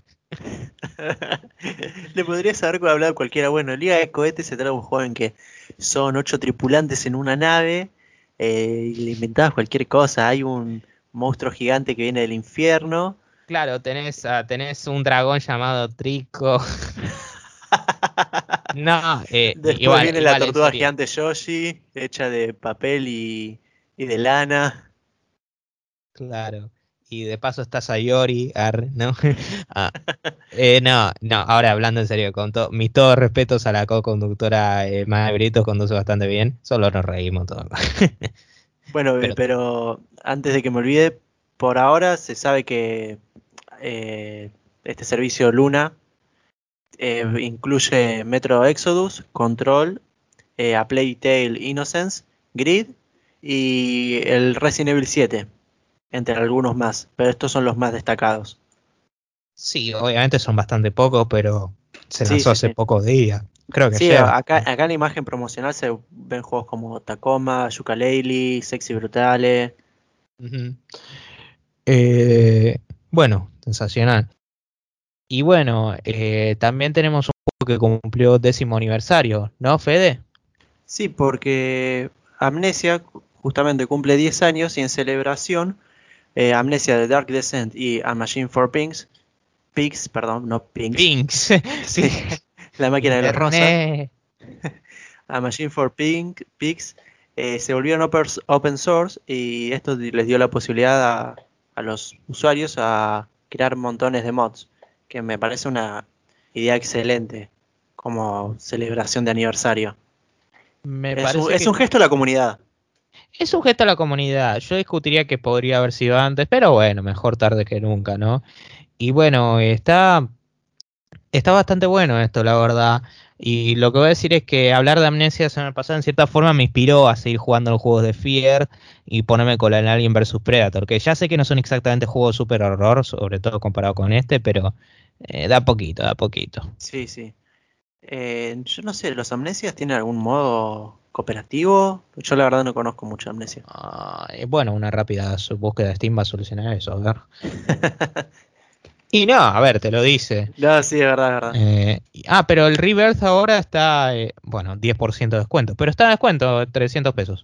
Speaker 2: Le podrías haber hablado cualquiera. Bueno, Liga de Cohetes se trata de un juego en que son ocho tripulantes en una nave eh, y le inventabas cualquier cosa. Hay un monstruo gigante que viene del infierno.
Speaker 1: Claro, tenés, ah, tenés un dragón llamado Trico. No, eh,
Speaker 2: Después
Speaker 1: igual,
Speaker 2: viene la
Speaker 1: igual, en
Speaker 2: tortuga
Speaker 1: serio.
Speaker 2: gigante Yoshi, hecha de papel y, y de lana.
Speaker 1: Claro. y de paso está Sayori, ar, ¿no? Ah, eh, no, no, ahora hablando en serio, con to- mis todos respetos a la co-conductora eh, Maya Brito, conduce bastante bien, solo nos reímos todos.
Speaker 2: Bueno, eh,
Speaker 1: Pero
Speaker 2: pero antes de que me olvide, por ahora se sabe que eh, este servicio Luna eh, incluye Metro Exodus, Control, eh, A Plague Tale Innocence, Grid y el Resident Evil siete, entre algunos más, pero estos son los más destacados.
Speaker 1: sí, obviamente son bastante pocos, pero se
Speaker 2: Sí,
Speaker 1: lanzó
Speaker 2: sí,
Speaker 1: hace
Speaker 2: sí.
Speaker 1: pocos días, creo que
Speaker 2: Sí,
Speaker 1: ayer.
Speaker 2: a- acá, acá en la imagen promocional se ven juegos como Tacoma, Yooka-Laylee, Sexy Brutale.
Speaker 1: Ujú. Eh, bueno, sensacional. Y bueno, eh, también tenemos un juego que cumplió décimo aniversario, ¿no, Fede?
Speaker 2: Sí, porque Amnesia justamente cumple diez años y en celebración, eh, Amnesia de Dark Descent y A Machine for Pigs, Pigs, perdón, no Pinks,
Speaker 1: Pinks, sí,
Speaker 2: sí, la máquina de los rosas,
Speaker 1: internet.
Speaker 2: A Machine for Pink, Pigs, eh, se volvieron opers- open source y esto di- les dio la posibilidad a, a los usuarios a crear montones de mods, que me parece una idea excelente como celebración de aniversario.
Speaker 1: Me
Speaker 2: Es un,
Speaker 1: parece
Speaker 2: es
Speaker 1: que
Speaker 2: un gesto a la comunidad.
Speaker 1: es sujeto a la comunidad. Yo discutiría que podría haber sido antes, pero bueno, mejor tarde que nunca, ¿no? Y bueno, está, está bastante bueno esto, la verdad. Y lo que voy a decir es que hablar de Amnesia la semana pasada en cierta forma me inspiró a seguir jugando los juegos de Fear y ponerme con el Alien versus Predator, que ya sé que no son exactamente juegos super horror, sobre todo comparado con este, pero eh, da poquito, da poquito.
Speaker 2: Sí, sí. Eh, yo no sé, ¿los Amnesias tienen algún modo cooperativo? Yo la verdad no conozco mucho Amnesia.
Speaker 1: Ah, eh, bueno, una rápida su- búsqueda de Steam va a solucionar eso, a ver. Y no, a ver, te lo dice.
Speaker 2: No, sí, es verdad, es verdad.
Speaker 1: Eh, y- ah, pero el Rebirth ahora está, eh, bueno, diez por ciento de descuento, pero está de descuento, trescientos pesos.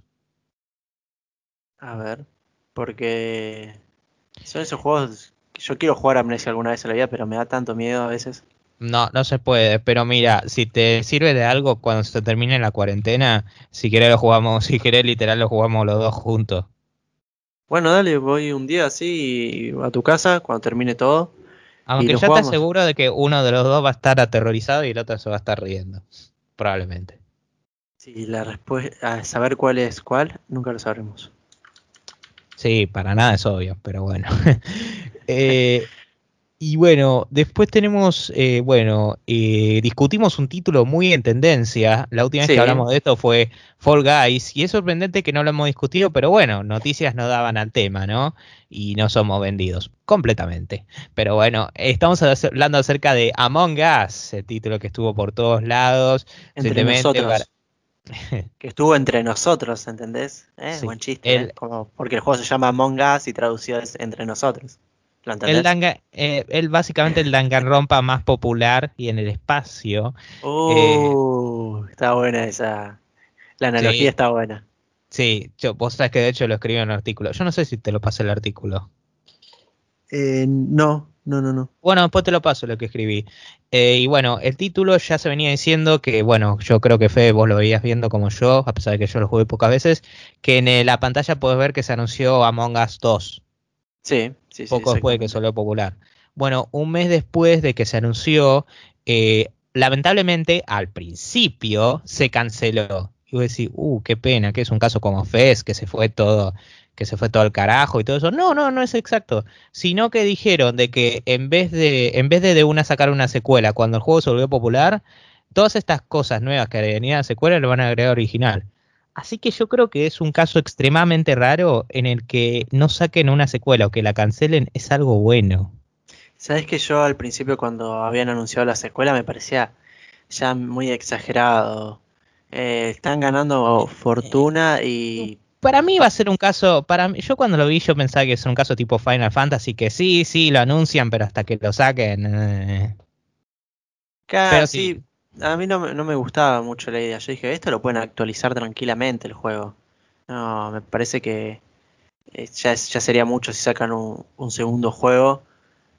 Speaker 2: A ver, porque son esos juegos que yo quiero jugar Amnesia alguna vez en la vida, pero me da tanto miedo a veces.
Speaker 1: No, no se puede, pero mira, si te sirve de algo cuando se termine la cuarentena, si querés lo jugamos, si querés literal lo jugamos los dos juntos.
Speaker 2: Bueno, dale, voy un día así a tu casa cuando termine todo y
Speaker 1: Aunque
Speaker 2: lo
Speaker 1: ya te
Speaker 2: jugamos.
Speaker 1: aseguro de que uno de los dos va a estar aterrorizado y el otro se va a estar riendo, probablemente.
Speaker 2: Si la respuesta, a saber cuál es cuál, nunca lo sabremos.
Speaker 1: Sí, para nada es obvio, pero bueno. Eh, Y bueno, después tenemos, eh, bueno, eh, discutimos un título muy en tendencia. La última vez que
Speaker 2: Sí,
Speaker 1: hablamos de esto fue Fall Guys, y es sorprendente que no lo hemos discutido, pero bueno, noticias no daban al tema, ¿no? Y no somos vendidos completamente. Pero bueno, estamos hablando acerca de Among Us, el título que estuvo por todos lados,
Speaker 2: entre
Speaker 1: recientemente para...
Speaker 2: nosotros. Que estuvo entre nosotros, ¿entendés? ¿Eh?
Speaker 1: Sí,
Speaker 2: Buen chiste, ¿eh?
Speaker 1: el,
Speaker 2: Como, porque el juego se llama Among Us y traducido es entre nosotros. ¿Lo
Speaker 1: el,
Speaker 2: entendés?
Speaker 1: danga, eh, el básicamente el danganronpa más popular y en el espacio. Eh,
Speaker 2: Uh, está buena esa. La analogía
Speaker 1: sí,
Speaker 2: está buena.
Speaker 1: sí, yo, vos sabés que de hecho lo escribí en un artículo. Yo no sé si te lo pasé el artículo.
Speaker 2: Eh, no, no, no, no.
Speaker 1: Bueno, después te lo paso lo que escribí. Eh, y bueno, el título ya se venía diciendo que, bueno, yo creo que Fede, vos lo veías viendo como yo, a pesar de que yo lo jugué pocas veces, que en eh, la pantalla podés ver que se anunció Among Us dos,
Speaker 2: Sí, sí, sí,
Speaker 1: poco después de que se
Speaker 2: exactamente.
Speaker 1: volvió popular. Bueno, un mes después de que se anunció, eh, lamentablemente al principio se canceló. Y vos decís, uh, qué pena, que es un caso como Fez, que se fue todo, que se fue todo al carajo y todo eso. No, no, no es exacto. Sino que dijeron de que en vez de, en vez de de una sacar una secuela, cuando el juego se volvió popular, todas estas cosas nuevas que venían a la secuela le van a agregar original. Así que yo creo que es un caso extremadamente raro en el que no saquen una secuela o que la cancelen es algo bueno.
Speaker 2: Sabes que yo al principio cuando habían anunciado la secuela me parecía ya muy exagerado. Eh, están ganando
Speaker 1: Eh,
Speaker 2: fortuna y...
Speaker 1: Para mí va
Speaker 2: pa-
Speaker 1: a ser un caso, para mí, yo cuando lo vi yo pensaba que es un caso tipo Final Fantasy, que sí, sí, lo anuncian, pero hasta que lo saquen. eh. Pero sí,
Speaker 2: Casi, a mí no, me- no me gustaba mucho la idea. Yo dije, esto lo pueden actualizar tranquilamente el juego. No, me parece que eh, ya, es- ya sería mucho si sacan un, un segundo juego.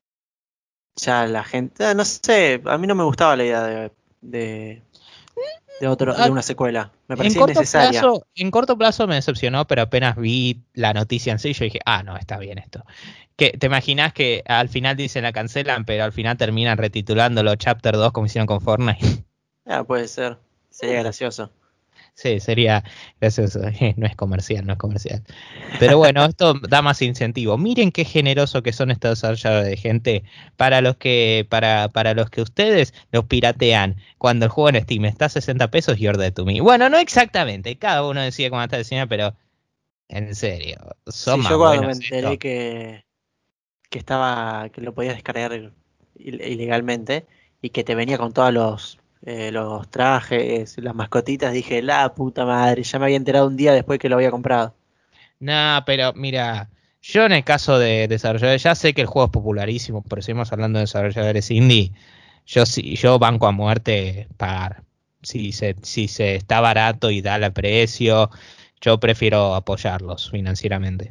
Speaker 2: Ya la gente, ah, no sé, a mí no me gustaba la idea de, de, de otro,
Speaker 1: Ah,
Speaker 2: de una secuela. Me
Speaker 1: en
Speaker 2: parecía
Speaker 1: corto
Speaker 2: innecesaria.
Speaker 1: plazo, en corto plazo me decepcionó, pero apenas vi la noticia en sí, yo dije, ah, no, está bien esto. Que te imaginas que al final dicen la cancelan, pero al final terminan retitulándolo Chapter dos como hicieron con Fortnite.
Speaker 2: Ah, puede ser. Sería gracioso.
Speaker 1: Sí, sería gracioso. No es comercial, no es comercial. Pero bueno, esto da más incentivo. Miren qué generoso que son estos desarrolladores de gente para los que, para, para los que ustedes los piratean cuando el juego en Steam está a sesenta pesos y Order to Me. Bueno, no exactamente, cada uno decide cómo está diseñado, pero en serio, son
Speaker 2: Sí, yo
Speaker 1: más
Speaker 2: cuando me
Speaker 1: buenos
Speaker 2: enteré
Speaker 1: estos.
Speaker 2: que, que estaba, que lo podías descargar il- ilegalmente y que te venía con todos los, eh, los trajes, las mascotitas, dije, la puta madre, ya me había enterado un día después que lo había comprado.
Speaker 1: Nah, pero mira, yo en el caso de desarrolladores, ya sé que el juego es popularísimo, pero si seguimos hablando de desarrolladores indie, yo sí, yo banco a muerte pagar. Si se, si se está barato y da el precio, yo prefiero apoyarlos financieramente.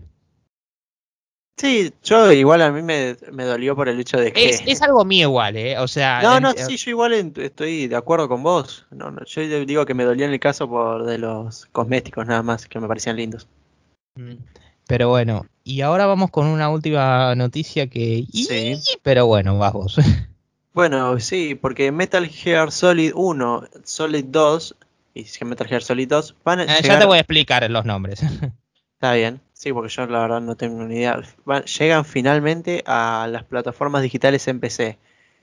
Speaker 2: Sí, yo igual a mí me, me dolió por el hecho de
Speaker 1: Es,
Speaker 2: que...
Speaker 1: es algo mío igual, ¿eh? O sea,
Speaker 2: No,
Speaker 1: en-
Speaker 2: no, sí, yo igual en- estoy de acuerdo con vos. No, no, yo digo que me dolió en el caso por de los cosméticos nada más, que me parecían lindos.
Speaker 1: mm, pero bueno, y ahora vamos con una última noticia que... ¡ii!
Speaker 2: Sí.
Speaker 1: Pero bueno, vas vos.
Speaker 2: Bueno, sí, porque Metal Gear Solid uno, Solid dos y si Metal Gear Solid dos van a
Speaker 1: Eh, ya te voy
Speaker 2: llegar,
Speaker 1: a explicar los nombres.
Speaker 2: está bien, sí, porque yo la verdad no tengo ni idea, van- llegan finalmente a las plataformas digitales en P C.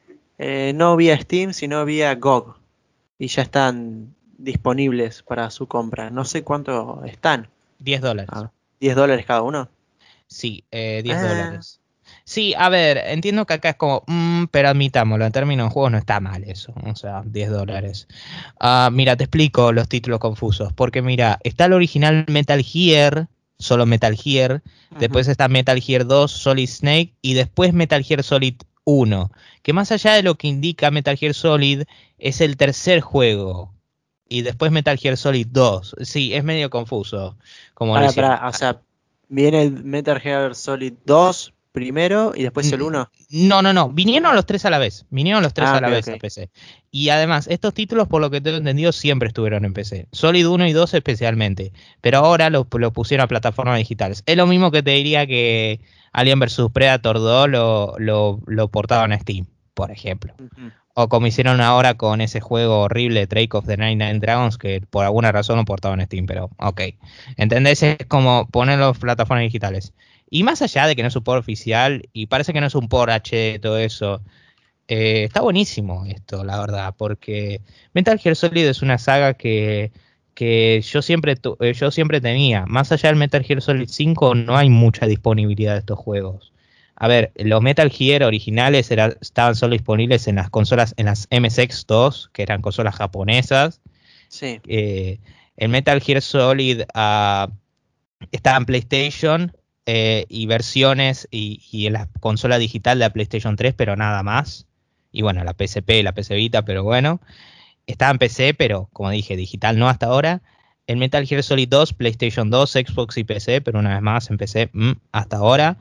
Speaker 2: Eh, no vía Steam, sino vía G O G, y ya están disponibles para su compra. No sé cuánto están,
Speaker 1: diez dólares.
Speaker 2: ah, diez dólares cada uno.
Speaker 1: Sí, eh, diez
Speaker 2: Ah,
Speaker 1: dólares. Sí, a ver, entiendo que acá es como, mm, pero admitámoslo, en términos de juegos no está mal eso, o sea, diez dólares. Ah, mira, te explico los títulos confusos, porque mira, está el original Metal Gear, solo Metal Gear,
Speaker 2: ujú.
Speaker 1: después está Metal Gear dos, Solid Snake, y después Metal Gear Solid uno, que más allá de lo que indica Metal Gear Solid, es el tercer juego, y después Metal Gear Solid dos. Sí, es medio confuso como lo
Speaker 2: Para,
Speaker 1: hicieron.
Speaker 2: para, o sea, viene el Metal Gear Solid dos primero y después el
Speaker 1: N-
Speaker 2: uno.
Speaker 1: No, no, no. Vinieron los tres a la vez. Vinieron los tres
Speaker 2: Ah,
Speaker 1: a
Speaker 2: ok,
Speaker 1: la vez a
Speaker 2: ok.
Speaker 1: P C. Y además, estos títulos, por lo que tengo entendido, siempre estuvieron en P C. Solid uno y dos especialmente. Pero ahora lo, lo pusieron a plataformas digitales. Es lo mismo que te diría que Alien versus. Predator dos lo, lo, lo portaban a Steam, por ejemplo.
Speaker 2: Ujú.
Speaker 1: O como hicieron ahora con ese juego horrible, Drake of the Nine Nine Dragons, que por alguna razón lo portaban en Steam, pero ok. ¿Entendés? Es como ponerlo en plataformas digitales. Y más allá de que no es un port oficial, y parece que no es un port H D, todo eso, eh, está buenísimo esto, la verdad, porque Metal Gear Solid es una saga que, que yo, siempre tu- eh, yo siempre tenía. Más allá del Metal Gear Solid cinco, no hay mucha disponibilidad de estos juegos. A ver, los Metal Gear originales era- estaban solo disponibles en las consolas, en las M S X dos, que eran consolas japonesas.
Speaker 2: Sí.
Speaker 1: Eh, el Metal Gear Solid ah, estaba en PlayStation eh, y versiones y, y en la consola digital de la PlayStation tres, pero nada más. Y bueno, la P S P, la P S Vita, pero bueno. Estaba en P C, pero como dije, digital no hasta ahora. El Metal Gear Solid dos, PlayStation dos, Xbox y P C, pero una vez más en P C mm, hasta ahora.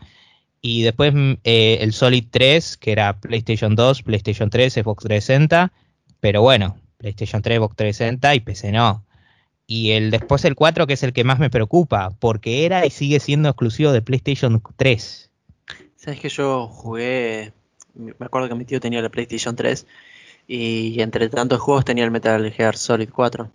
Speaker 1: Y después mm, eh, el Solid tres, que era PlayStation dos, PlayStation tres, Xbox trescientos sesenta. Pero bueno, PlayStation tres, Xbox trescientos sesenta y P C no. Y el después el cuatro, que es el que más me preocupa, porque era y sigue siendo exclusivo de PlayStation tres.
Speaker 2: Sabes que yo jugué, me acuerdo que mi tío tenía la PlayStation tres y entre tantos juegos tenía el Metal Gear Solid cuatro.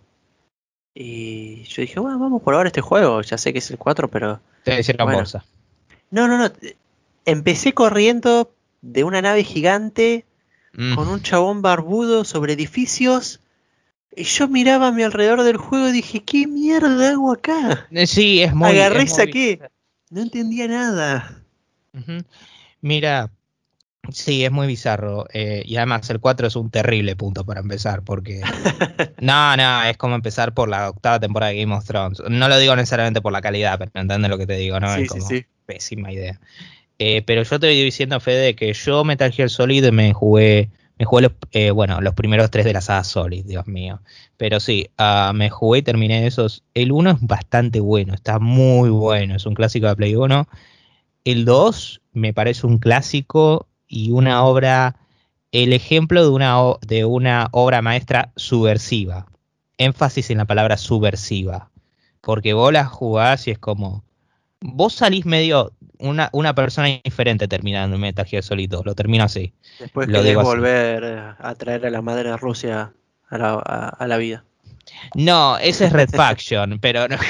Speaker 2: Y yo dije, bueno, vamos por ahora este juego, ya sé que es el cuatro, pero
Speaker 1: Te hicieron
Speaker 2: bueno.
Speaker 1: bolsa.
Speaker 2: No, no, no. Empecé corriendo de una nave gigante
Speaker 1: Mm.
Speaker 2: con un chabón barbudo sobre edificios. Y yo miraba a mi alrededor del juego y dije, ¿qué mierda hago acá?
Speaker 1: Eh, Sí, es muy,
Speaker 2: Agarré
Speaker 1: es
Speaker 2: y
Speaker 1: muy.
Speaker 2: saqué. No entendía nada.
Speaker 1: Ujú. Mira, sí, es muy bizarro. eh, y además el cuatro es un terrible punto para empezar, porque... No, no, es como empezar por la octava temporada de Game of Thrones. No lo digo necesariamente por la calidad, pero entiendes lo que te digo, ¿no? Es
Speaker 2: Sí, sí,
Speaker 1: como
Speaker 2: sí.
Speaker 1: pésima idea. Eh, pero yo te voy diciendo, Fede, que yo Metal Gear Solid me jugué, me jugué los, eh, bueno, los primeros tres de la saga Solid, Dios mío. Pero sí, ah, me jugué y terminé esos. El uno es bastante bueno, está muy bueno, es un clásico de Play uno. El dos me parece un clásico y una obra, el ejemplo de una, o- de una obra maestra subversiva. énfasis en la palabra subversiva. Porque vos la jugás y es como... Vos salís medio... Una, una persona diferente terminando en Metal Gear Solid dos. Lo termino así.
Speaker 2: Después
Speaker 1: Lo
Speaker 2: querés
Speaker 1: digo así.
Speaker 2: volver eh, a traer a la madre de Rusia a la, a, a la vida.
Speaker 1: No, ese es Red Faction, pero no.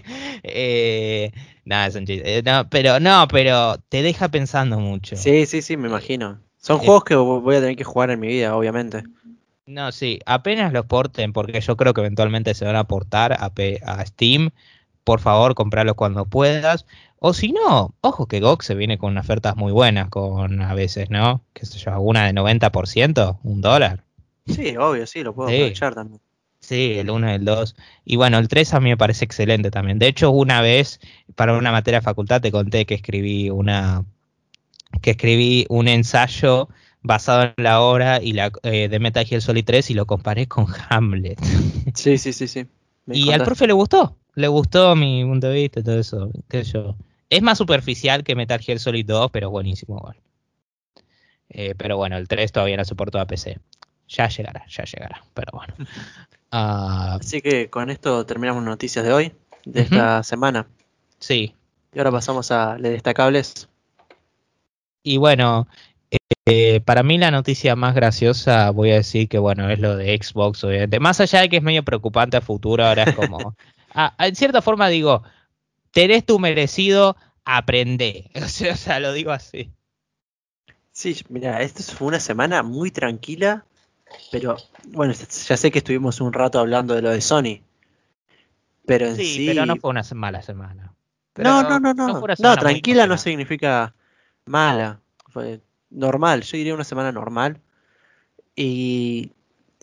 Speaker 1: eh, nada, es un chiste. Eh, no, pero no, pero te deja pensando mucho.
Speaker 2: Sí, sí, sí, me
Speaker 1: Eh,
Speaker 2: imagino. Son
Speaker 1: eh,
Speaker 2: juegos que voy a tener que jugar en mi vida, obviamente.
Speaker 1: no, sí, apenas los porten, porque yo creo que eventualmente se van a portar a, P- a Steam. Por favor, comprarlos cuando puedas. O si no, ojo que G O G se viene con ofertas muy buenas, con a veces, ¿no? Qué sé yo, una de noventa por ciento, un dólar.
Speaker 2: Sí, obvio, sí, lo puedo
Speaker 1: Sí.
Speaker 2: aprovechar también.
Speaker 1: Sí, el uno y el dos. Y bueno, el tres a mí me parece excelente también. De hecho, una vez, para una materia de facultad, te conté que escribí una, que escribí un ensayo basado en la obra y la, eh, de Metal Gear Solid tres y lo comparé con Hamlet.
Speaker 2: Sí, sí, sí, sí. Me
Speaker 1: Y al
Speaker 2: contaste.
Speaker 1: profe le gustó. Le gustó mi punto de vista y todo eso. Qué sé yo. Es más superficial que Metal Gear Solid dos, pero es buenísimo igual. Eh, pero bueno, el tres todavía no soportó a P C. Ya llegará, ya llegará. Pero bueno. Ah,
Speaker 2: Así que con esto terminamos noticias de hoy, de
Speaker 1: ujú,
Speaker 2: esta semana.
Speaker 1: sí.
Speaker 2: Y ahora pasamos a los destacables.
Speaker 1: Y bueno, eh, para mí la noticia más graciosa, voy a decir que bueno, es lo de Xbox, obviamente. Más allá de que es medio preocupante a futuro, ahora es como, ah, en cierta forma digo, tenés tu merecido, aprendé. O sea, o sea, lo digo así.
Speaker 2: Sí, mira, esta fue una semana muy tranquila, pero bueno, ya sé que estuvimos un rato hablando de lo de Sony, pero en
Speaker 1: Sí, pero no
Speaker 2: sí,
Speaker 1: fue una se- mala semana.
Speaker 2: no, no,
Speaker 1: Pero
Speaker 2: no,
Speaker 1: no fue
Speaker 2: no,
Speaker 1: una
Speaker 2: no,
Speaker 1: semana muy
Speaker 2: tranquila no
Speaker 1: emocionante.
Speaker 2: significa mala, fue normal, yo diría una semana normal y,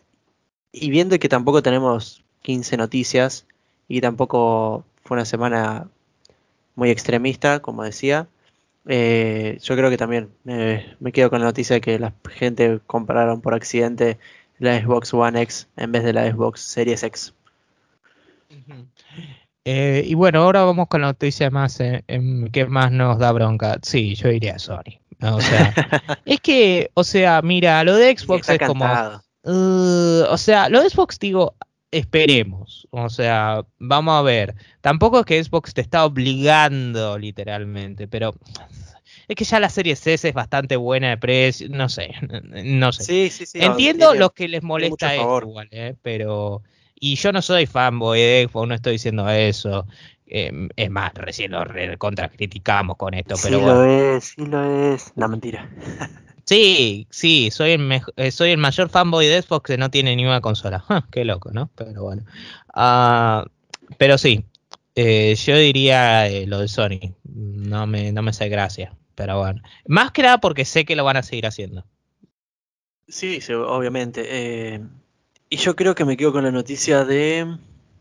Speaker 2: y viendo que tampoco tenemos quince noticias y tampoco fue una semana muy extremista, como decía. Eh, yo creo que también eh, me quedo con la noticia de que la gente compraron por accidente la Xbox One X en vez de la Xbox Series X.
Speaker 1: Ujú. Eh, y bueno, ahora vamos con la noticia más eh, em, que más nos da bronca. Sí, yo iría a Sony. ¿No? O sea, es que, o sea, mira, lo de
Speaker 2: Es que
Speaker 1: Xbox
Speaker 2: está
Speaker 1: es como,
Speaker 2: cantado.
Speaker 1: uh, o sea, lo de Xbox digo, esperemos. O sea, vamos a ver. Tampoco es que Xbox te está obligando literalmente, pero es que ya la serie S es bastante buena de precio, no sé, no sé.
Speaker 2: Sí, sí, sí, ah,
Speaker 1: Entiendo
Speaker 2: tiene,
Speaker 1: lo que les
Speaker 2: tiene mucho a
Speaker 1: molesta esto
Speaker 2: favor.
Speaker 1: igual, ¿eh? Pero... Y yo no soy fanboy de Xbox, no estoy diciendo eso. Eh, es más, recién lo re- contra criticamos con esto,
Speaker 2: Sí
Speaker 1: pero
Speaker 2: lo
Speaker 1: bueno.
Speaker 2: es, sí lo es. No, mentira.
Speaker 1: Sí, sí, soy el, mej- eh, soy el mayor fanboy de Xbox que no tiene ni una consola. Ja, qué loco, ¿no? Pero bueno. Ah, pero sí, eh, yo diría eh, lo de Sony. No me, no me hace gracia, pero bueno. Más que nada porque sé que lo van a seguir haciendo.
Speaker 2: Sí, sí, obviamente. eh, y yo creo que me quedo con la noticia de...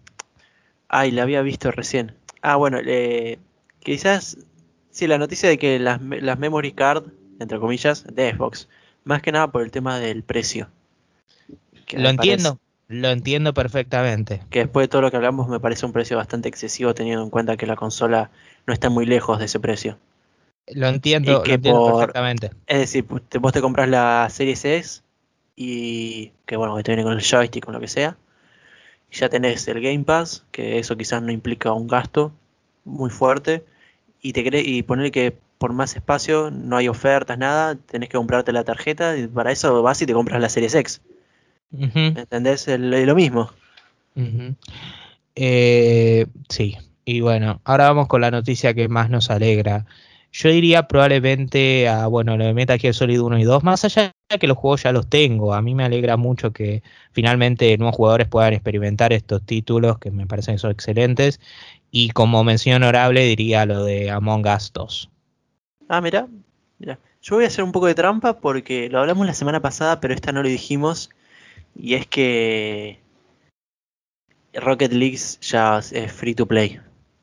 Speaker 2: Ay, la había visto recién. Ah, bueno, eh, quizás... Sí, la noticia de que las, me- las memory card, entre comillas, de Xbox, más que nada por el tema del precio, que
Speaker 1: Lo
Speaker 2: me parece,
Speaker 1: entiendo, lo entiendo perfectamente.
Speaker 2: que después de todo lo que hablamos me parece un precio bastante excesivo teniendo en cuenta que la consola no está muy lejos de ese precio.
Speaker 1: Lo
Speaker 2: Y
Speaker 1: entiendo, lo
Speaker 2: que
Speaker 1: entiendo
Speaker 2: por,
Speaker 1: perfectamente.
Speaker 2: es decir, pu- te- vos te compras la Series S y que bueno, que te viene con el joystick, con lo que sea, y ya tenés el Game Pass, que eso quizás no implica un gasto muy fuerte, y te cre- y poner que por más espacio no hay ofertas, nada, tenés que comprarte la tarjeta y para eso vas y te compras la Series X.
Speaker 1: Ujú,
Speaker 2: ¿Entendés? El- lo mismo.
Speaker 1: ujú. Eh, sí, y bueno, ahora vamos con la noticia que más nos alegra. Yo diría probablemente a, bueno, lo de Metal Gear Solid uno y dos, más allá de que los juegos ya los tengo, a mí me alegra mucho que finalmente nuevos jugadores puedan experimentar estos títulos que me parecen que son excelentes. Y como mención honorable diría lo de Among Us dos.
Speaker 2: Ah, mira, mira. Yo voy a hacer un poco de trampa porque lo hablamos la semana pasada, pero esta no lo dijimos. Y es que Rocket League ya es free to play.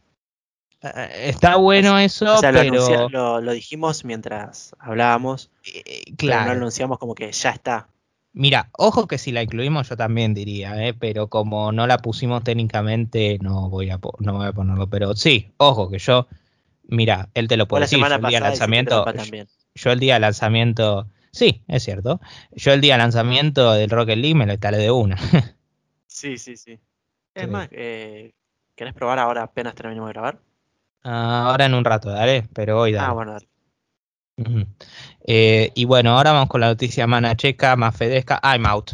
Speaker 1: Eh, Está
Speaker 2: O
Speaker 1: bueno
Speaker 2: se- o
Speaker 1: eso,
Speaker 2: sea, lo, anuncia-
Speaker 1: pero
Speaker 2: lo, lo dijimos mientras hablábamos,
Speaker 1: eh,
Speaker 2: pero no lo
Speaker 1: claro.
Speaker 2: anunciamos como que ya está.
Speaker 1: Mira, ojo que si la incluimos yo también diría, ¿eh? Pero como no la pusimos técnicamente, no voy a, po- no voy a ponerlo. Pero sí, ojo que yo, mira, él te lo
Speaker 2: Vos
Speaker 1: puede
Speaker 2: la
Speaker 1: decir, yo
Speaker 2: semana
Speaker 1: el día de
Speaker 2: pasada hiciste
Speaker 1: lanzamiento,
Speaker 2: trampa
Speaker 1: yo,
Speaker 2: también.
Speaker 1: yo el día de lanzamiento, sí, es cierto, yo el día de lanzamiento del Rocket League me lo instalé de una.
Speaker 2: Sí, sí, sí. Es
Speaker 1: Sí.
Speaker 2: más, eh, ¿querés probar ahora apenas terminemos de grabar?
Speaker 1: Ah, ahora en un rato, dale, pero hoy
Speaker 2: Ah,
Speaker 1: dale.
Speaker 2: bueno, dale.
Speaker 1: Ujú. Eh, y bueno, ahora vamos con la noticia más nacheca, más fedesca. I'm out.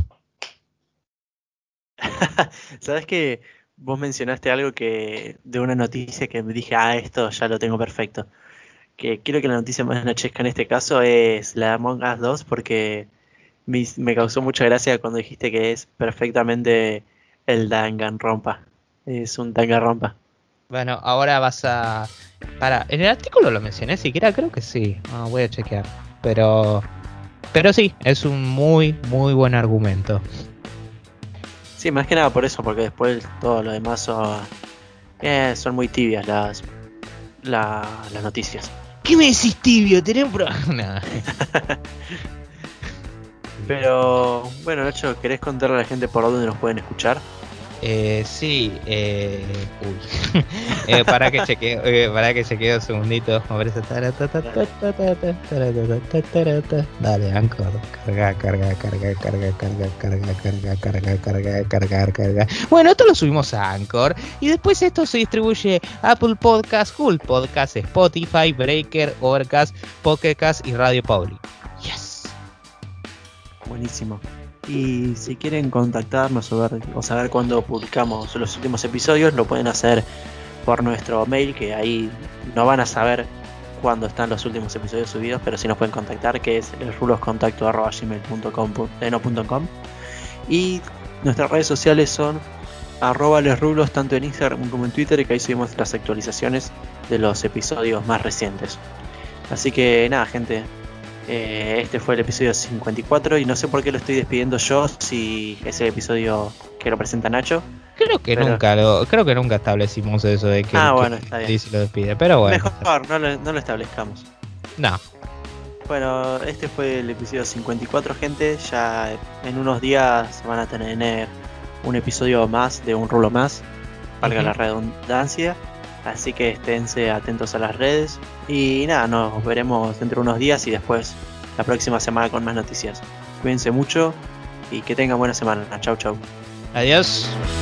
Speaker 2: ¿Sabes que vos mencionaste algo que de una noticia que me dije, ah, esto ya lo tengo perfecto? Que creo que la noticia más nachesca en este caso es la de Among Us dos porque me, me causó mucha gracia cuando dijiste que es perfectamente el Danganronpa. Es un Danganronpa.
Speaker 1: Bueno, ahora vas a... Para, ¿en el artículo lo mencioné siquiera? Creo que sí. Ah, voy a chequear. Pero... Pero sí, es un muy, muy buen argumento.
Speaker 2: Sí, más que nada por eso, porque después todo lo demás son, eh, son muy tibias las, la- las noticias.
Speaker 1: ¿Qué me decís, tibio? ¿Tenés un problema?
Speaker 2: Pero bueno, Nacho, ¿querés contarle a la gente por dónde nos pueden escuchar?
Speaker 1: Eh, sí, eh, uy. eh, para que chequeo, eh, para que chequeo un segundito. Me parece dale, Anchor. Carga, carga, carga, carga, carga, carga, carga, carga, carga, carga, carga. Bueno, esto lo subimos a Anchor y después esto se distribuye a Apple Podcast, Google Podcast, Spotify, Breaker, Overcast, Pocket Cast y Radio Public. Yes.
Speaker 2: Buenísimo. Y si quieren contactarnos o, ver, o saber cuándo publicamos los últimos episodios, lo pueden hacer por nuestro mail, que ahí no van a saber cuándo están los últimos episodios subidos, pero sí nos pueden contactar, que es el ruloscontacto arroba gmail punto com, eh, no, punto com. Y nuestras redes sociales son arroba lesrulos, tanto en Instagram como en Twitter, que ahí subimos las actualizaciones de los episodios más recientes. Así que nada, gente. Eh, este fue el episodio cincuenta y cuatro y no sé por qué lo estoy despidiendo yo si es el episodio que lo presenta Nacho.
Speaker 1: Creo que
Speaker 2: Pero-
Speaker 1: nunca lo, creo que nunca establecimos eso de que
Speaker 2: Ah,
Speaker 1: el que
Speaker 2: bueno, está bien.
Speaker 1: dice lo despide, pero bueno.
Speaker 2: Mejor, no lo, no lo establezcamos.
Speaker 1: No.
Speaker 2: Bueno, este fue el episodio cincuenta y cuatro, gente. Ya en unos días van a tener un episodio más de un rulo más, valga
Speaker 1: Ujú.
Speaker 2: la redundancia. Así que esténse atentos a las redes. Y nada, nos veremos dentro de unos días y después la próxima semana con más noticias. Cuídense mucho y que tengan buena semana. Chau, chau.
Speaker 1: Adiós.